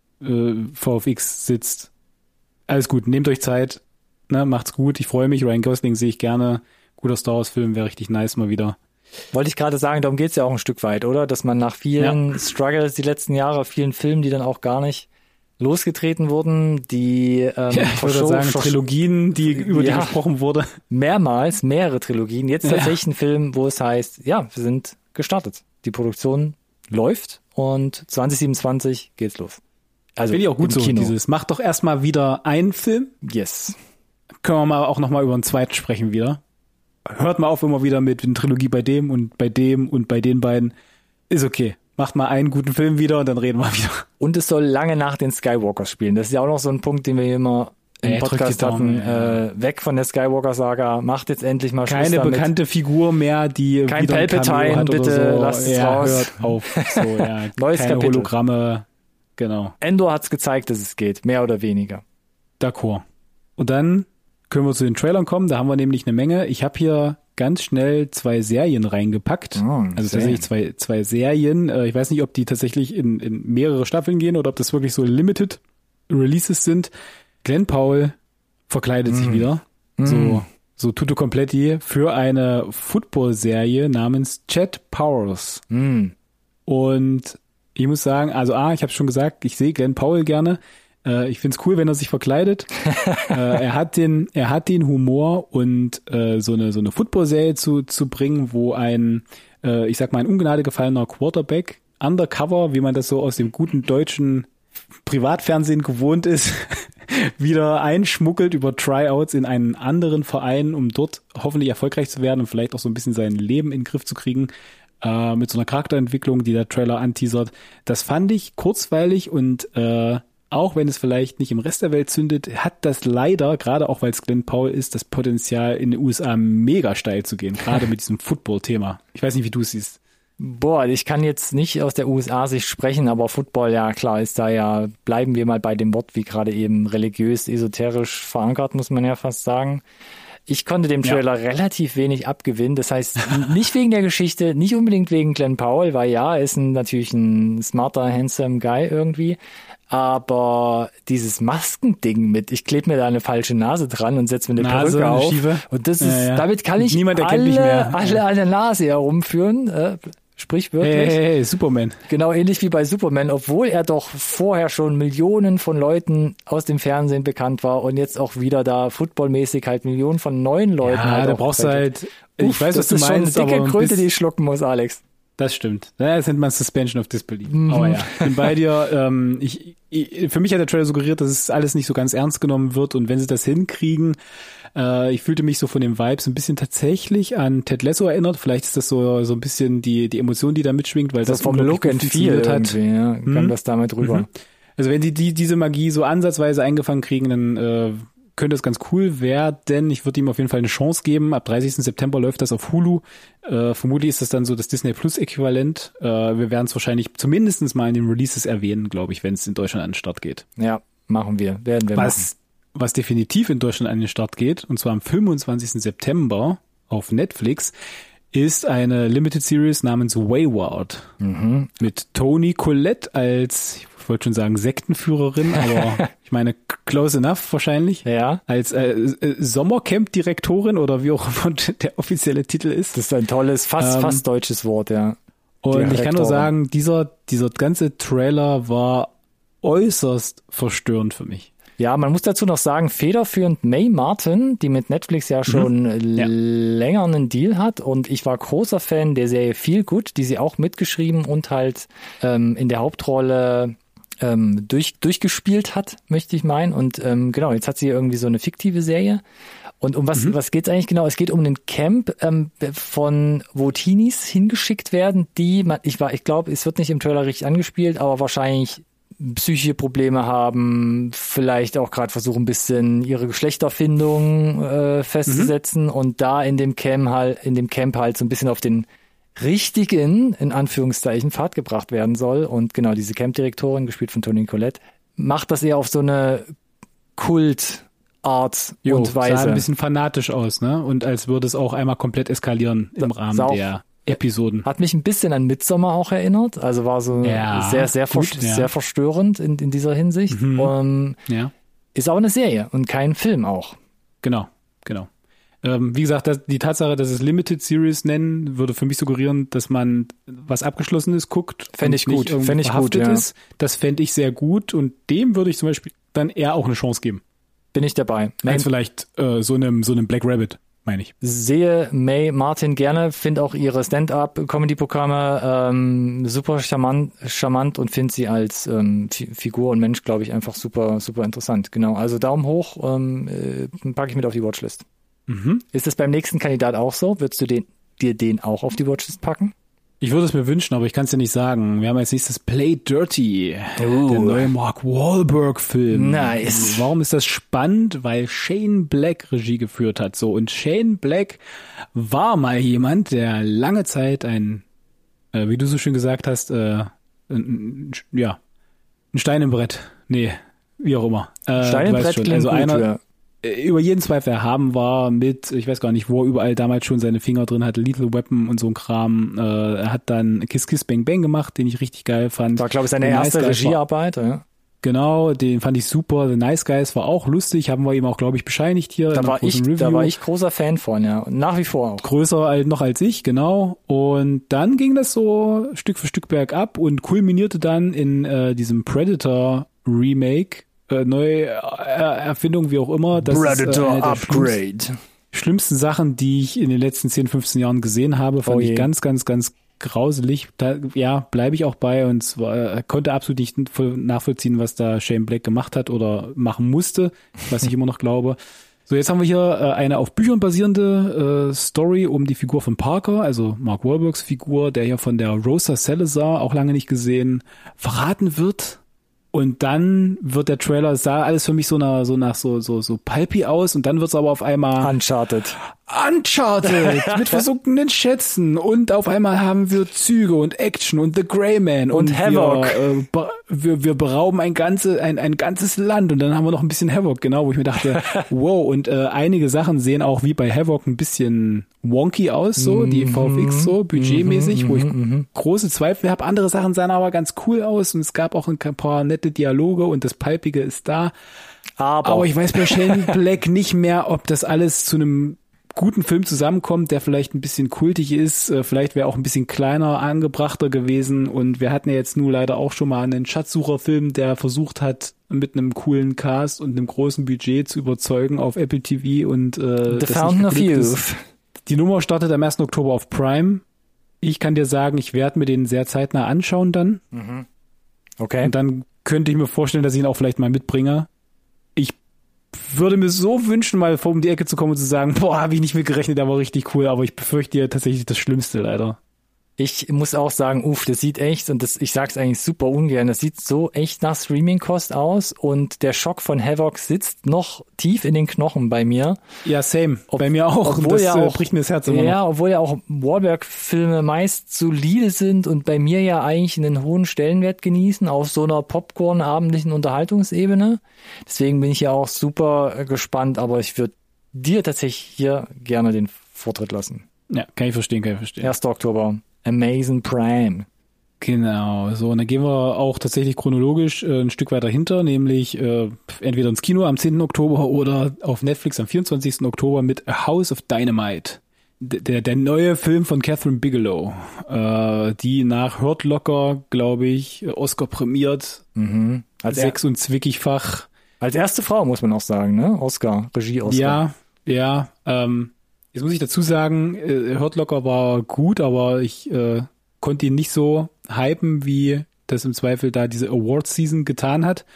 VFX sitzt. Alles gut, nehmt euch Zeit, ne, macht's gut, ich freue mich, Ryan Gosling sehe ich gerne, guter Star Wars Film, wäre richtig nice mal wieder. Wollte ich gerade sagen, darum geht's ja auch ein Stück weit, oder? Dass man nach vielen Struggles die letzten Jahre, vielen Filmen, die dann auch gar nicht losgetreten wurden, die ich würde sagen, Trilogien, über die gesprochen wurde. Mehrere Trilogien. Jetzt tatsächlich ein Film, wo es heißt, ja, wir sind gestartet. Die Produktion läuft und 2027 geht's los. Also finde ich auch gut so, Kino. Dieses, macht doch erstmal wieder einen Film. Yes. Können wir mal auch nochmal über einen zweiten sprechen wieder. Hört mal auf immer wieder mit einer Trilogie bei dem und bei dem und bei den beiden. Ist okay. Macht mal einen guten Film wieder und dann reden wir wieder. Und es soll lange nach den Skywalkers spielen. Das ist ja auch noch so ein Punkt, den wir immer im Podcast hatten. Weg von der Skywalker-Saga. Macht jetzt endlich mal Schluss damit. Keine bekannte Figur mehr, die kein wieder Palpatine, hat bitte oder so. lasst es raus. Hört auf. So, ja. Neues keine Kapitel. Hologramme. Genau. Endor hat's gezeigt, dass es geht. Mehr oder weniger. D'accord. Und dann können wir zu den Trailern kommen. Da haben wir nämlich eine Menge. Ich habe hier ganz schnell 2 Serien reingepackt. Also tatsächlich zwei Serien. Ich weiß nicht, ob die tatsächlich in mehrere Staffeln gehen oder ob das wirklich so Limited Releases sind. Glenn Powell verkleidet sich wieder. So tutto completi für eine Football-Serie namens Chet Powers. Und ich muss sagen, also ich habe schon gesagt, ich sehe Glenn Powell gerne. Ich find's cool, wenn er sich verkleidet. Er hat den Humor und so eine Football-Serie zu bringen, wo ein Ungnade gefallener Quarterback undercover, wie man das so aus dem guten deutschen Privatfernsehen gewohnt ist, wieder einschmuggelt über Tryouts in einen anderen Verein, um dort hoffentlich erfolgreich zu werden und vielleicht auch so ein bisschen sein Leben in den Griff zu kriegen. Mit so einer Charakterentwicklung, die der Trailer anteasert. Das fand ich kurzweilig und auch wenn es vielleicht nicht im Rest der Welt zündet, hat das leider, gerade auch weil es Glenn Powell ist, das Potenzial in den USA mega steil zu gehen, gerade mit diesem Football-Thema. Ich weiß nicht, wie du es siehst. Boah, ich kann jetzt nicht aus der USA-Sicht sprechen, aber Football, ja klar, ist da ja, bleiben wir mal bei dem Wort, wie gerade eben religiös, esoterisch verankert, muss man ja fast sagen. Ich konnte dem Trailer relativ wenig abgewinnen. Das heißt, nicht wegen der Geschichte, nicht unbedingt wegen Glenn Powell, weil er ist natürlich ein smarter, handsome Guy irgendwie. Aber dieses Maskending mit, ich klebe mir da eine falsche Nase dran und setze mir eine Perücke auf. Schiefe. Und das ist, damit kann ich niemand erkennt mich mehr. alle an der Nase herumführen. Sprichwörtlich. Hey, Superman. Genau, ähnlich wie bei Superman, obwohl er doch vorher schon Millionen von Leuten aus dem Fernsehen bekannt war und jetzt auch wieder da footballmäßig halt Millionen von neuen Leuten. Ja, da brauchst du halt, ich weiß, was du meinst, aber das ist schon eine dicke Kröte, die ich schlucken muss, Alex. Das stimmt. Das nennt man Suspension of Disbelief. Aber ja, ich bin bei dir. Für mich hat der Trailer suggeriert, dass es alles nicht so ganz ernst genommen wird und wenn sie das hinkriegen, ich fühlte mich so von den Vibes ein bisschen tatsächlich an Ted Lasso erinnert. Vielleicht ist das so ein bisschen die Emotion, die da mitschwingt, weil das vom Look and Feel hat. Ja, kam das damit rüber. Also wenn die diese Magie so ansatzweise eingefangen kriegen, dann könnte das ganz cool werden. Ich würde ihm auf jeden Fall eine Chance geben. Ab 30. September läuft das auf Hulu. Vermutlich ist das dann so das Disney Plus Äquivalent. Wir werden es wahrscheinlich zumindest mal in den Releases erwähnen, glaube ich, wenn es in Deutschland an den Start geht. Ja, werden wir machen. Was definitiv in Deutschland an den Start geht, und zwar am 25. September auf Netflix, ist eine Limited Series namens Wayward. Mit Toni Collette als, ich wollte schon sagen Sektenführerin, aber ich meine close enough wahrscheinlich. Ja. Als Sommercamp-Direktorin oder wie auch immer der offizielle Titel ist. Das ist ein tolles, fast deutsches Wort, ja. Und ich kann nur sagen, dieser ganze Trailer war äußerst verstörend für mich. Ja, man muss dazu noch sagen, federführend Mae Martin, die mit Netflix ja schon länger einen Deal hat, und ich war großer Fan der Serie Feel Good, die sie auch mitgeschrieben und halt in der Hauptrolle durchgespielt hat, möchte ich meinen. Und genau, jetzt hat sie irgendwie so eine fiktive Serie. Und um was geht's eigentlich genau? Es geht um einen Camp wo Teenies hingeschickt werden, ich glaube, es wird nicht im Trailer richtig angespielt, aber wahrscheinlich psychische Probleme haben, vielleicht auch gerade versuchen, ein bisschen ihre Geschlechterfindung festzusetzen und da in dem Camp halt so ein bisschen auf den richtigen, in Anführungszeichen, Pfad gebracht werden soll. Und genau, diese Campdirektorin, gespielt von Toni Collette, macht das eher auf so eine Kultart und Weise. Sah ein bisschen fanatisch aus, ne? Und als würde es auch einmal komplett eskalieren im Rahmen der Episoden. Hat mich ein bisschen an Midsommar auch erinnert. Also war so sehr verstörend in dieser Hinsicht. Ist auch eine Serie und kein Film auch. Genau. Wie gesagt, die Tatsache, dass es Limited Series nennen, würde für mich suggerieren, dass man was Abgeschlossenes guckt. Fände ich gut. Ist. Das fände ich sehr gut und dem würde ich zum Beispiel dann eher auch eine Chance geben. Bin ich dabei. Als vielleicht so einem Black Rabbit, meine ich. Sehe Mae Martin gerne, finde auch ihre Stand-up-Comedy-Programme super charmant und finde sie als Figur und Mensch, glaube ich, einfach super, super interessant. Genau, also Daumen hoch, packe ich mit auf die Watchlist. Ist es beim nächsten Kandidat auch so? Würdest du dir den auch auf die Watchlist packen? Ich würde es mir wünschen, aber ich kann es dir nicht sagen. Wir haben als nächstes Play Dirty, der neue Mark Wahlberg-Film. Nice. Warum ist das spannend? Weil Shane Black Regie geführt hat. So, und Shane Black war mal jemand, der lange Zeit wie du so schön gesagt hast, ein Stein im Brett. Nee, wie auch immer. Stein im Brett klingt also gut, einer, über jeden Zweifel erhaben war mit, ich weiß gar nicht, wo er überall damals schon seine Finger drin hatte, Lethal Weapon und so ein Kram. Er hat dann Kiss Kiss Bang Bang gemacht, den ich richtig geil fand. War, glaube ich, seine erste Regiearbeit. Ja. Genau, den fand ich super. The Nice Guys war auch lustig, haben wir ihm auch, glaube ich, bescheinigt hier. Da war ich großer Fan von, ja. Und nach wie vor auch. Größer noch als ich, genau. Und dann ging das so Stück für Stück bergab und kulminierte dann in diesem Predator Remake. Neue Erfindung, wie auch immer. Das Predator Upgrade. Schlimmsten Sachen, die ich in den letzten 10, 15 Jahren gesehen habe, fand ich ganz, ganz, ganz grauselig. Da, bleibe ich auch bei und zwar, konnte absolut nicht nachvollziehen, was da Shane Black gemacht hat oder machen musste, was ich immer noch glaube. So, jetzt haben wir hier eine auf Büchern basierende Story um die Figur von Parker, also Mark Wahlbergs Figur, der hier von der Rosa Salazar, auch lange nicht gesehen, verraten wird. Und dann wird der Trailer, sah alles für mich so nach so pulpy aus und dann wird's aber auf einmal Uncharted mit versunkenen Schätzen und auf einmal haben wir Züge und Action und The Grey Man und Havoc. Wir berauben ein ganzes Land und dann haben wir noch ein bisschen Havoc, genau, wo ich mir dachte, wow, und einige Sachen sehen auch wie bei Havoc ein bisschen wonky aus, so die VFX so budgetmäßig, wo ich große Zweifel habe. Andere Sachen sahen aber ganz cool aus und es gab auch ein paar nette Dialoge und das Pulpige ist da. Aber ich weiß bei Shane Black nicht mehr, ob das alles zu einem guten Film zusammenkommt, der vielleicht ein bisschen kultig ist, vielleicht wäre auch ein bisschen kleiner, angebrachter gewesen und wir hatten ja jetzt nur leider auch schon mal einen Schatzsucherfilm, der versucht hat, mit einem coolen Cast und einem großen Budget zu überzeugen auf Apple TV und The Fountain of Youth. Die Nummer startet am 1. Oktober auf Prime. Ich kann dir sagen, ich werde mir den sehr zeitnah anschauen dann. Okay. Und dann könnte ich mir vorstellen, dass ich ihn auch vielleicht mal mitbringe. Ich würde mir so wünschen, mal vor um die Ecke zu kommen und zu sagen, habe ich nicht mit gerechnet, der war richtig cool, aber ich befürchte ja tatsächlich das Schlimmste leider. Ich muss auch sagen, das sieht echt, und ich sag's eigentlich super ungern, das sieht so echt nach Streaming-Kost aus und der Schock von Havoc sitzt noch tief in den Knochen bei mir. Ja, same. Bei mir auch. Und das bricht mir das Herz immer noch. Ja, obwohl ja auch Wahlberg-Filme meist solide sind und bei mir ja eigentlich einen hohen Stellenwert genießen auf so einer Popcorn-abendlichen Unterhaltungsebene. Deswegen bin ich ja auch super gespannt, aber ich würde dir tatsächlich hier gerne den Vortritt lassen. Ja, kann ich verstehen. 1. Oktober. Amazon Prime. Genau, so, und dann gehen wir auch tatsächlich chronologisch ein Stück weiter hinter, nämlich entweder ins Kino am 10. Oktober oder auf Netflix am 24. Oktober mit A House of Dynamite. Der neue Film von Catherine Bigelow, die nach Hurt Locker, glaube ich, Oscar prämiert, als Sex- und Zwickigfach. Als erste Frau, muss man auch sagen, ne? Regie-Oscar. Ja, jetzt muss ich dazu sagen, Hurt Locker war gut, aber ich konnte ihn nicht so hypen, wie das im Zweifel da diese Awards-Season getan hat.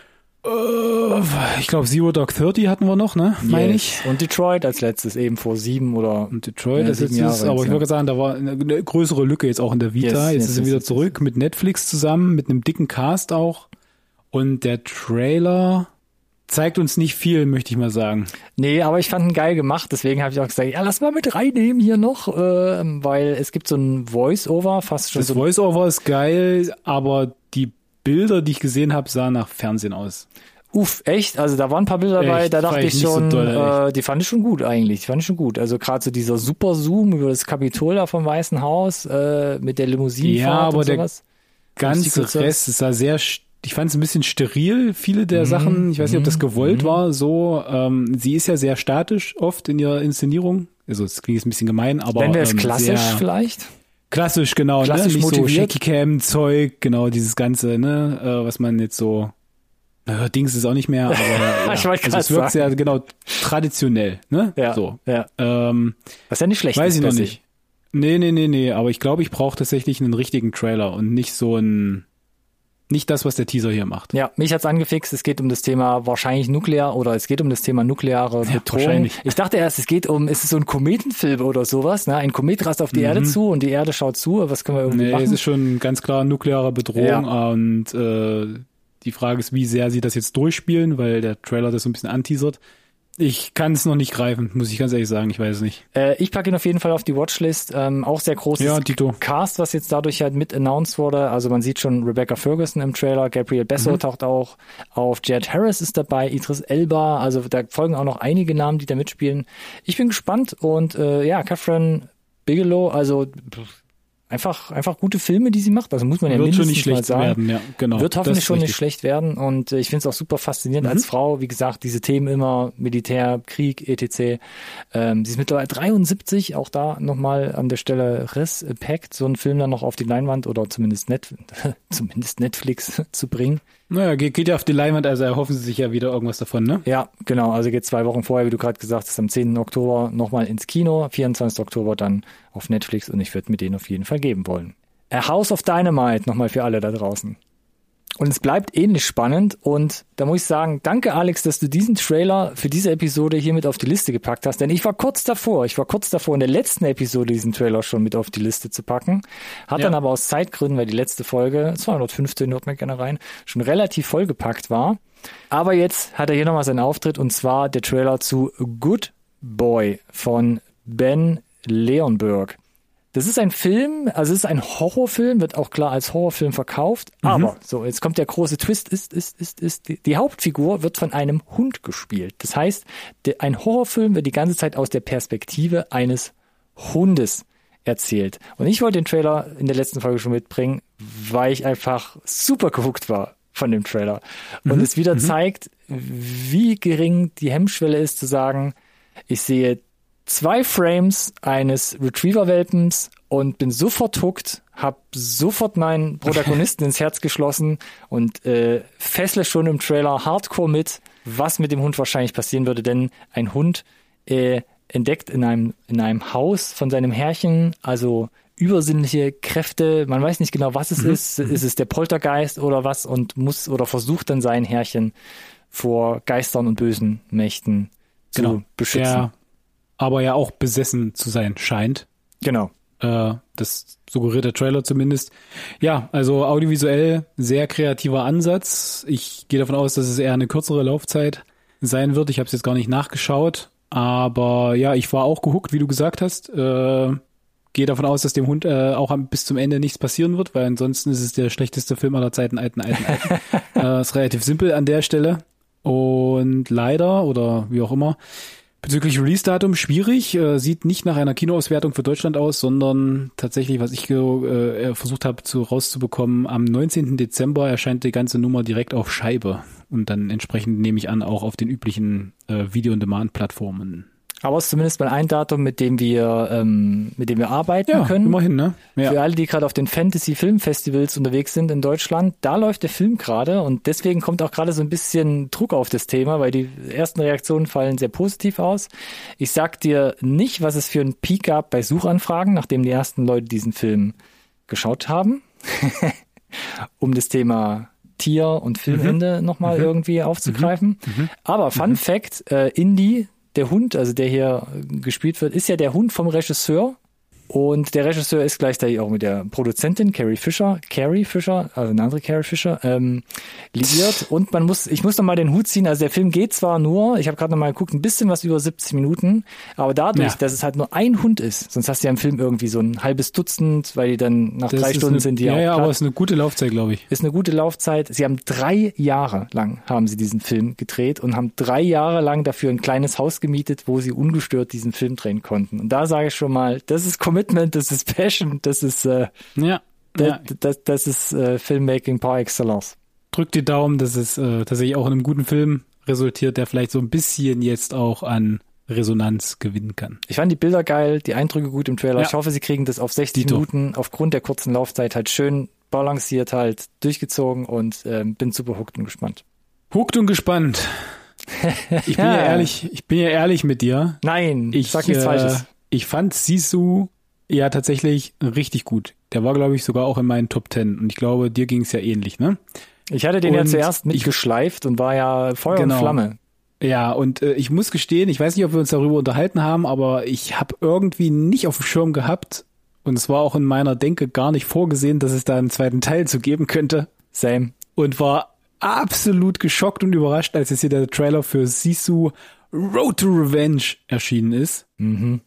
Ich glaube, Zero Dark 30 hatten wir noch, ne? Meine ich. Und Detroit als letztes, eben vor 7 oder... Und Detroit als letztes, aber ich würde sagen, da war eine größere Lücke jetzt auch in der Vita. Jetzt sind sie wieder zurück mit Netflix zusammen, mit einem dicken Cast auch. Und der Trailer zeigt uns nicht viel, möchte ich mal sagen. Nee, aber ich fand ihn geil gemacht, deswegen habe ich auch gesagt, ja, lass mal mit reinnehmen hier noch, weil es gibt so ein Voice-Over, fast schon Das so. Voice-Over ist geil, aber die Bilder, die ich gesehen habe, sahen nach Fernsehen aus. Echt? Also da waren ein paar Bilder dabei, Echt? da dachte Fand ich ich nicht schon, so doll, die fand ich schon gut eigentlich, die fand ich schon gut. Also gerade so dieser Super-Zoom über das Kapitol da vom Weißen Haus, mit der Limousinenfahrt Ja, aber und sowas. Der ganze Rest, es sah sehr, ich fand es ein bisschen steril, viele der Sachen. Ich weiß nicht, ob das gewollt war, so. Sie ist ja sehr statisch oft in ihrer Inszenierung. Also es klingt jetzt ein bisschen gemein, aber Nennen wir es klassisch vielleicht? Klassisch, genau, Klassisch ne? Nicht motiviert. so Shaky-Cam-Zeug, genau, dieses Ganze, ne, was man jetzt so, Dings ist auch nicht mehr, aber ja. Ich wollte Also es gerade wirkt sehr, genau, traditionell, ne? Ja, So. ja. Was ja nicht schlecht Weiß ist. ich noch per se. nicht. Nee, aber ich glaube, ich brauche tatsächlich einen richtigen Trailer und nicht nicht das, was der Teaser hier macht. Ja, mich hat's angefixt. Es geht um das Thema wahrscheinlich nukleare nukleare Bedrohung. wahrscheinlich. Ich dachte erst, es ist so ein Kometenfilm oder sowas. Ne? Ein Komet rast auf die Erde zu und die Erde schaut zu. Was können wir irgendwie machen? Es ist schon ganz klar nukleare Bedrohung und die Frage ist, wie sehr sie das jetzt durchspielen, weil der Trailer das so ein bisschen anteasert. Ich kann es noch nicht greifen, muss ich ganz ehrlich sagen, ich weiß es nicht. Ich packe ihn auf jeden Fall auf die Watchlist. Auch sehr großes Dito. Cast, was jetzt dadurch halt mit announced wurde. Also man sieht schon Rebecca Ferguson im Trailer, Gabriel Besso taucht auch auf, Jed Harris ist dabei, Idris Elba, also da folgen auch noch einige Namen, die da mitspielen. Ich bin gespannt und Catherine Bigelow, also einfach gute Filme, die sie macht. Also muss man ja Wird mindestens schon nicht mal schlecht sagen. werden, ja, genau. Wird hoffentlich Das ist schon nicht richtig. schlecht werden und ich finde es auch super faszinierend als Frau. Wie gesagt, diese Themen immer Militär, Krieg, etc. Sie ist mittlerweile 73, auch da nochmal an der Stelle Respekt, so einen Film dann noch auf die Leinwand oder zumindest Netflix zu bringen. Naja, geht ja auf die Leinwand, also erhoffen sie sich ja wieder irgendwas davon, ne? Ja, genau. Also geht 2 Wochen vorher, wie du gerade gesagt hast, am 10. Oktober nochmal ins Kino, 24. Oktober dann auf Netflix und ich würde mir den auf jeden Fall geben wollen. A House of Dynamite nochmal für alle da draußen. Und es bleibt ähnlich spannend und da muss ich sagen, danke Alex, dass du diesen Trailer für diese Episode hier mit auf die Liste gepackt hast, denn ich war kurz davor in der letzten Episode diesen Trailer schon mit auf die Liste zu packen, hat dann aber aus Zeitgründen, weil die letzte Folge, 215, hört man gerne rein, schon relativ vollgepackt war, aber jetzt hat er hier nochmal seinen Auftritt und zwar der Trailer zu Good Boy von Ben Leonberg. Das ist ein Film, also es ist ein Horrorfilm, wird auch klar als Horrorfilm verkauft, aber so, jetzt kommt der große Twist, die Hauptfigur wird von einem Hund gespielt. Das heißt, ein Horrorfilm wird die ganze Zeit aus der Perspektive eines Hundes erzählt. Und ich wollte den Trailer in der letzten Folge schon mitbringen, weil ich einfach super gehuckt war von dem Trailer. Und es wieder zeigt, wie gering die Hemmschwelle ist zu sagen, ich sehe 2 Frames eines Retriever-Welpens und bin sofort hooked, hab sofort meinen Protagonisten ins Herz geschlossen und fessle schon im Trailer hardcore mit, was mit dem Hund wahrscheinlich passieren würde, denn ein Hund entdeckt in einem Haus von seinem Herrchen, also übersinnliche Kräfte, man weiß nicht genau, was es ist es der Poltergeist oder was und versucht dann sein Herrchen vor Geistern und bösen Mächten zu beschützen. Ja. Aber ja auch besessen zu sein scheint. Genau. Das suggeriert der Trailer zumindest. Ja, also audiovisuell sehr kreativer Ansatz. Ich gehe davon aus, dass es eher eine kürzere Laufzeit sein wird. Ich habe es jetzt gar nicht nachgeschaut. Aber ja, ich war auch gehuckt, wie du gesagt hast. Gehe davon aus, dass dem Hund auch bis zum Ende nichts passieren wird, weil ansonsten ist es der schlechteste Film aller Zeiten, alten. Ist relativ simpel an der Stelle. Und leider, oder wie auch immer, bezüglich Release-Datum schwierig, sieht nicht nach einer Kinoauswertung für Deutschland aus, sondern tatsächlich, was ich versucht habe rauszubekommen, am 19. Dezember erscheint die ganze Nummer direkt auf Scheibe und dann entsprechend nehme ich an, auch auf den üblichen Video-on-Demand-Plattformen. Aber es ist zumindest mal ein Datum, mit dem wir arbeiten können. Immerhin, ne? Ja. Für alle, die gerade auf den Fantasy-Film-Festivals unterwegs sind in Deutschland, da läuft der Film gerade und deswegen kommt auch gerade so ein bisschen Druck auf das Thema, weil die ersten Reaktionen fallen sehr positiv aus. Ich sag dir nicht, was es für einen Peak gab bei Suchanfragen, nachdem die ersten Leute diesen Film geschaut haben, um das Thema Tier- und Filmende nochmal irgendwie aufzugreifen. Aber Fun Fact, Indy, der Hund, also der hier gespielt wird, ist ja der Hund vom Regisseur Und der Regisseur ist gleichzeitig auch mit der Produzentin Carrie Fisher, also eine andere Carrie Fisher, liiert. Und ich muss noch mal den Hut ziehen, also der Film geht zwar nur, ich habe gerade noch mal geguckt, ein bisschen was über 70 Minuten, aber dadurch, dass es halt nur ein Hund ist, sonst hast du ja im Film irgendwie so ein halbes Dutzend, weil die dann nach 3 Stunden sind die auch platt. Aber es ist eine gute Laufzeit, glaube ich. Ist eine gute Laufzeit. Sie haben 3 Jahre lang haben sie diesen Film gedreht und haben 3 Jahre lang dafür ein kleines Haus gemietet, wo sie ungestört diesen Film drehen konnten. Und da sage ich schon mal, das ist Commitment, das ist Passion, das ist das ist Filmmaking par excellence. Drückt die Daumen, dass es tatsächlich auch in einem guten Film resultiert, der vielleicht so ein bisschen jetzt auch an Resonanz gewinnen kann. Ich fand die Bilder geil, die Eindrücke gut im Trailer. Ja. Ich hoffe, sie kriegen das auf 60 Minuten aufgrund der kurzen Laufzeit halt schön balanciert halt durchgezogen und bin super hooked und gespannt. Hooked und gespannt. Ich bin ja ehrlich mit dir. Nein, sag nichts Falsches. Ich fand Sisu ja tatsächlich richtig gut. Der war, glaube ich, sogar auch in meinen Top 10. Und ich glaube, dir ging es ja ähnlich, ne? Ich hatte den ja zuerst mitgeschleift und war ja Feuer und Flamme. Ja, und ich muss gestehen, ich weiß nicht, ob wir uns darüber unterhalten haben, aber ich habe irgendwie nicht auf dem Schirm gehabt, und es war auch in meiner Denke gar nicht vorgesehen, dass es da einen zweiten Teil zu geben könnte. Same. Und war absolut geschockt und überrascht, als jetzt hier der Trailer für Sisu Road to Revenge erschienen ist. Mhm.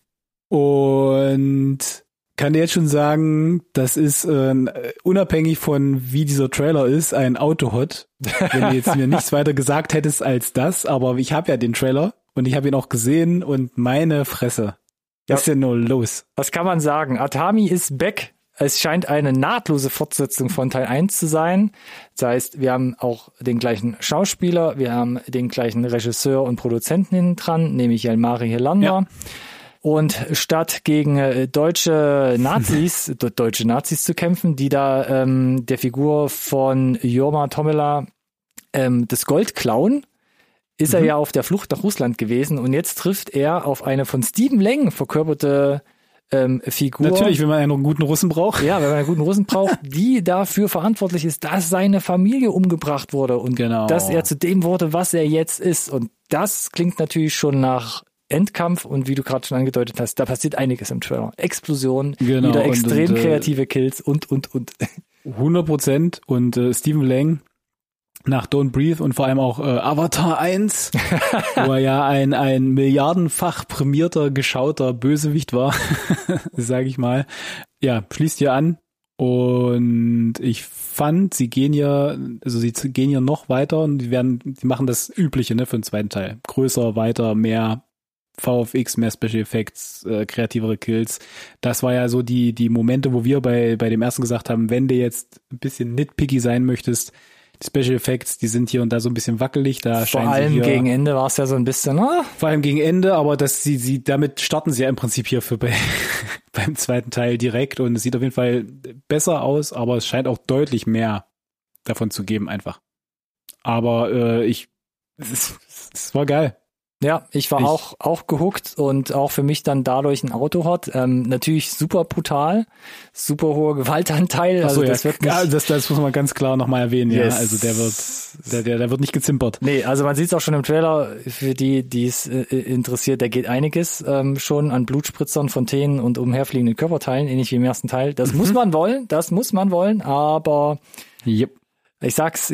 Und kann dir jetzt schon sagen, das ist unabhängig von wie dieser Trailer ist, ein Autohot. Wenn du jetzt mir nichts weiter gesagt hättest als das, aber ich habe ja den Trailer und ich habe ihn auch gesehen und meine Fresse. Was ist denn nur los? Was kann man sagen? Atami ist back. Es scheint eine nahtlose Fortsetzung von Teil 1 zu sein. Das heißt, wir haben auch den gleichen Schauspieler, wir haben den gleichen Regisseur und Produzenten hinten dran, nämlich Jalmari Helander. Ja. Und statt gegen deutsche Nazis zu kämpfen, die da der Figur von Jorma Tommila das Gold klauen, ist er ja auf der Flucht nach Russland gewesen und jetzt trifft er auf eine von Stephen Lang verkörperte Figur. Natürlich, wenn man einen guten Russen braucht. Ja, wenn man einen guten Russen braucht, die dafür verantwortlich ist, dass seine Familie umgebracht wurde und dass er zu dem wurde, was er jetzt ist. Und das klingt natürlich schon nach Endkampf und wie du gerade schon angedeutet hast, da passiert einiges im Trailer. Explosion, wieder extrem kreative Kills und. 100% und Stephen Lang nach Don't Breathe und vor allem auch Avatar 1, wo er ja ein milliardenfach prämierter, geschauter Bösewicht war, sage ich mal. Ja, schließt hier an und ich fand, sie gehen ja noch weiter und die machen das Übliche, ne, für den zweiten Teil. Größer, weiter, mehr VFX, mehr Special Effects, kreativere Kills. Das war ja so die Momente, wo wir bei dem ersten gesagt haben, wenn du jetzt ein bisschen nitpicky sein möchtest, die Special Effects, die sind hier und da so ein bisschen wackelig. Vor allem gegen Ende war es ja so ein bisschen, Vor allem gegen Ende, aber damit starten sie ja im Prinzip hier beim zweiten Teil direkt und es sieht auf jeden Fall besser aus, aber es scheint auch deutlich mehr davon zu geben einfach. Aber es war geil. Ja, ich war auch gehuckt und auch für mich dann dadurch ein Autohot. Natürlich super brutal, super hoher Gewaltanteil. Also das wird nicht, das muss man ganz klar nochmal erwähnen. Yes. Ja, also der wird nicht gezimpert. Nee, also man sieht es auch schon im Trailer, für die es interessiert, da geht einiges schon an Blutspritzern, Fontänen und umherfliegenden Körperteilen, ähnlich wie im ersten Teil. Das muss man wollen, aber yep. Ich sag's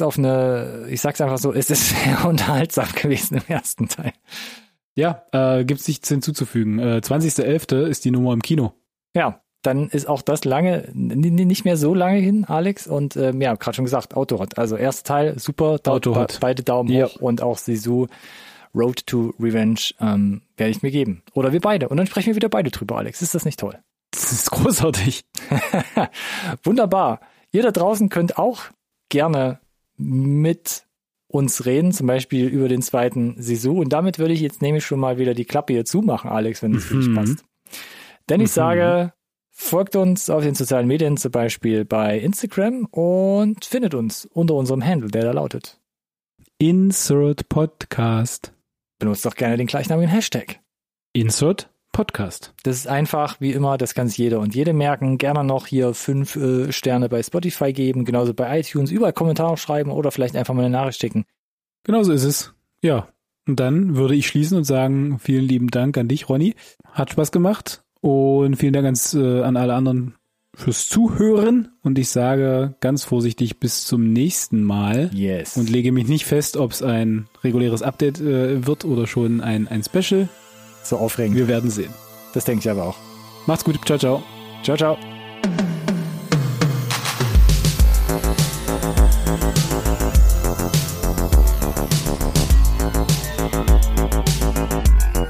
einfach so, es ist sehr unterhaltsam gewesen im ersten Teil. Ja, gibt's nichts hinzuzufügen. 20.11. ist die Nummer im Kino. Ja, dann ist auch das nicht mehr so lange hin, Alex. Und gerade schon gesagt, Autohot. Also erster Teil, super, beide Daumen hoch und auch Sisu Road to Revenge werde ich mir geben. Oder wir beide. Und dann sprechen wir wieder beide drüber, Alex. Ist das nicht toll? Das ist großartig. Wunderbar. Ihr da draußen könnt auch gerne mit uns reden, zum Beispiel über den zweiten Sisu. Und damit würde ich jetzt nämlich schon mal wieder die Klappe hier zumachen, Alex, wenn es für dich passt. Denn ich sage, folgt uns auf den sozialen Medien, zum Beispiel bei Instagram und findet uns unter unserem Handle, der da lautet Insert Podcast. Benutzt doch gerne den gleichnamigen Hashtag Insert Podcast. Das ist einfach, wie immer, das kann sich jeder und jede merken. Gerne noch hier 5 Sterne bei Spotify geben, genauso bei iTunes, überall Kommentare schreiben oder vielleicht einfach mal eine Nachricht schicken. Genau so ist es. Ja, und dann würde ich schließen und sagen, vielen lieben Dank an dich, Ronny. Hat Spaß gemacht Und vielen Dank an alle anderen fürs Zuhören. Und ich sage ganz vorsichtig bis zum nächsten Mal. Yes. Und lege mich nicht fest, ob es ein reguläres Update wird oder schon ein Special. So aufregend. Wir werden sehen. Das denke ich aber auch. Macht's gut. Ciao, ciao. Ciao, ciao.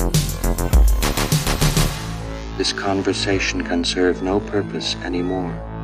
This conversation can serve no purpose anymore.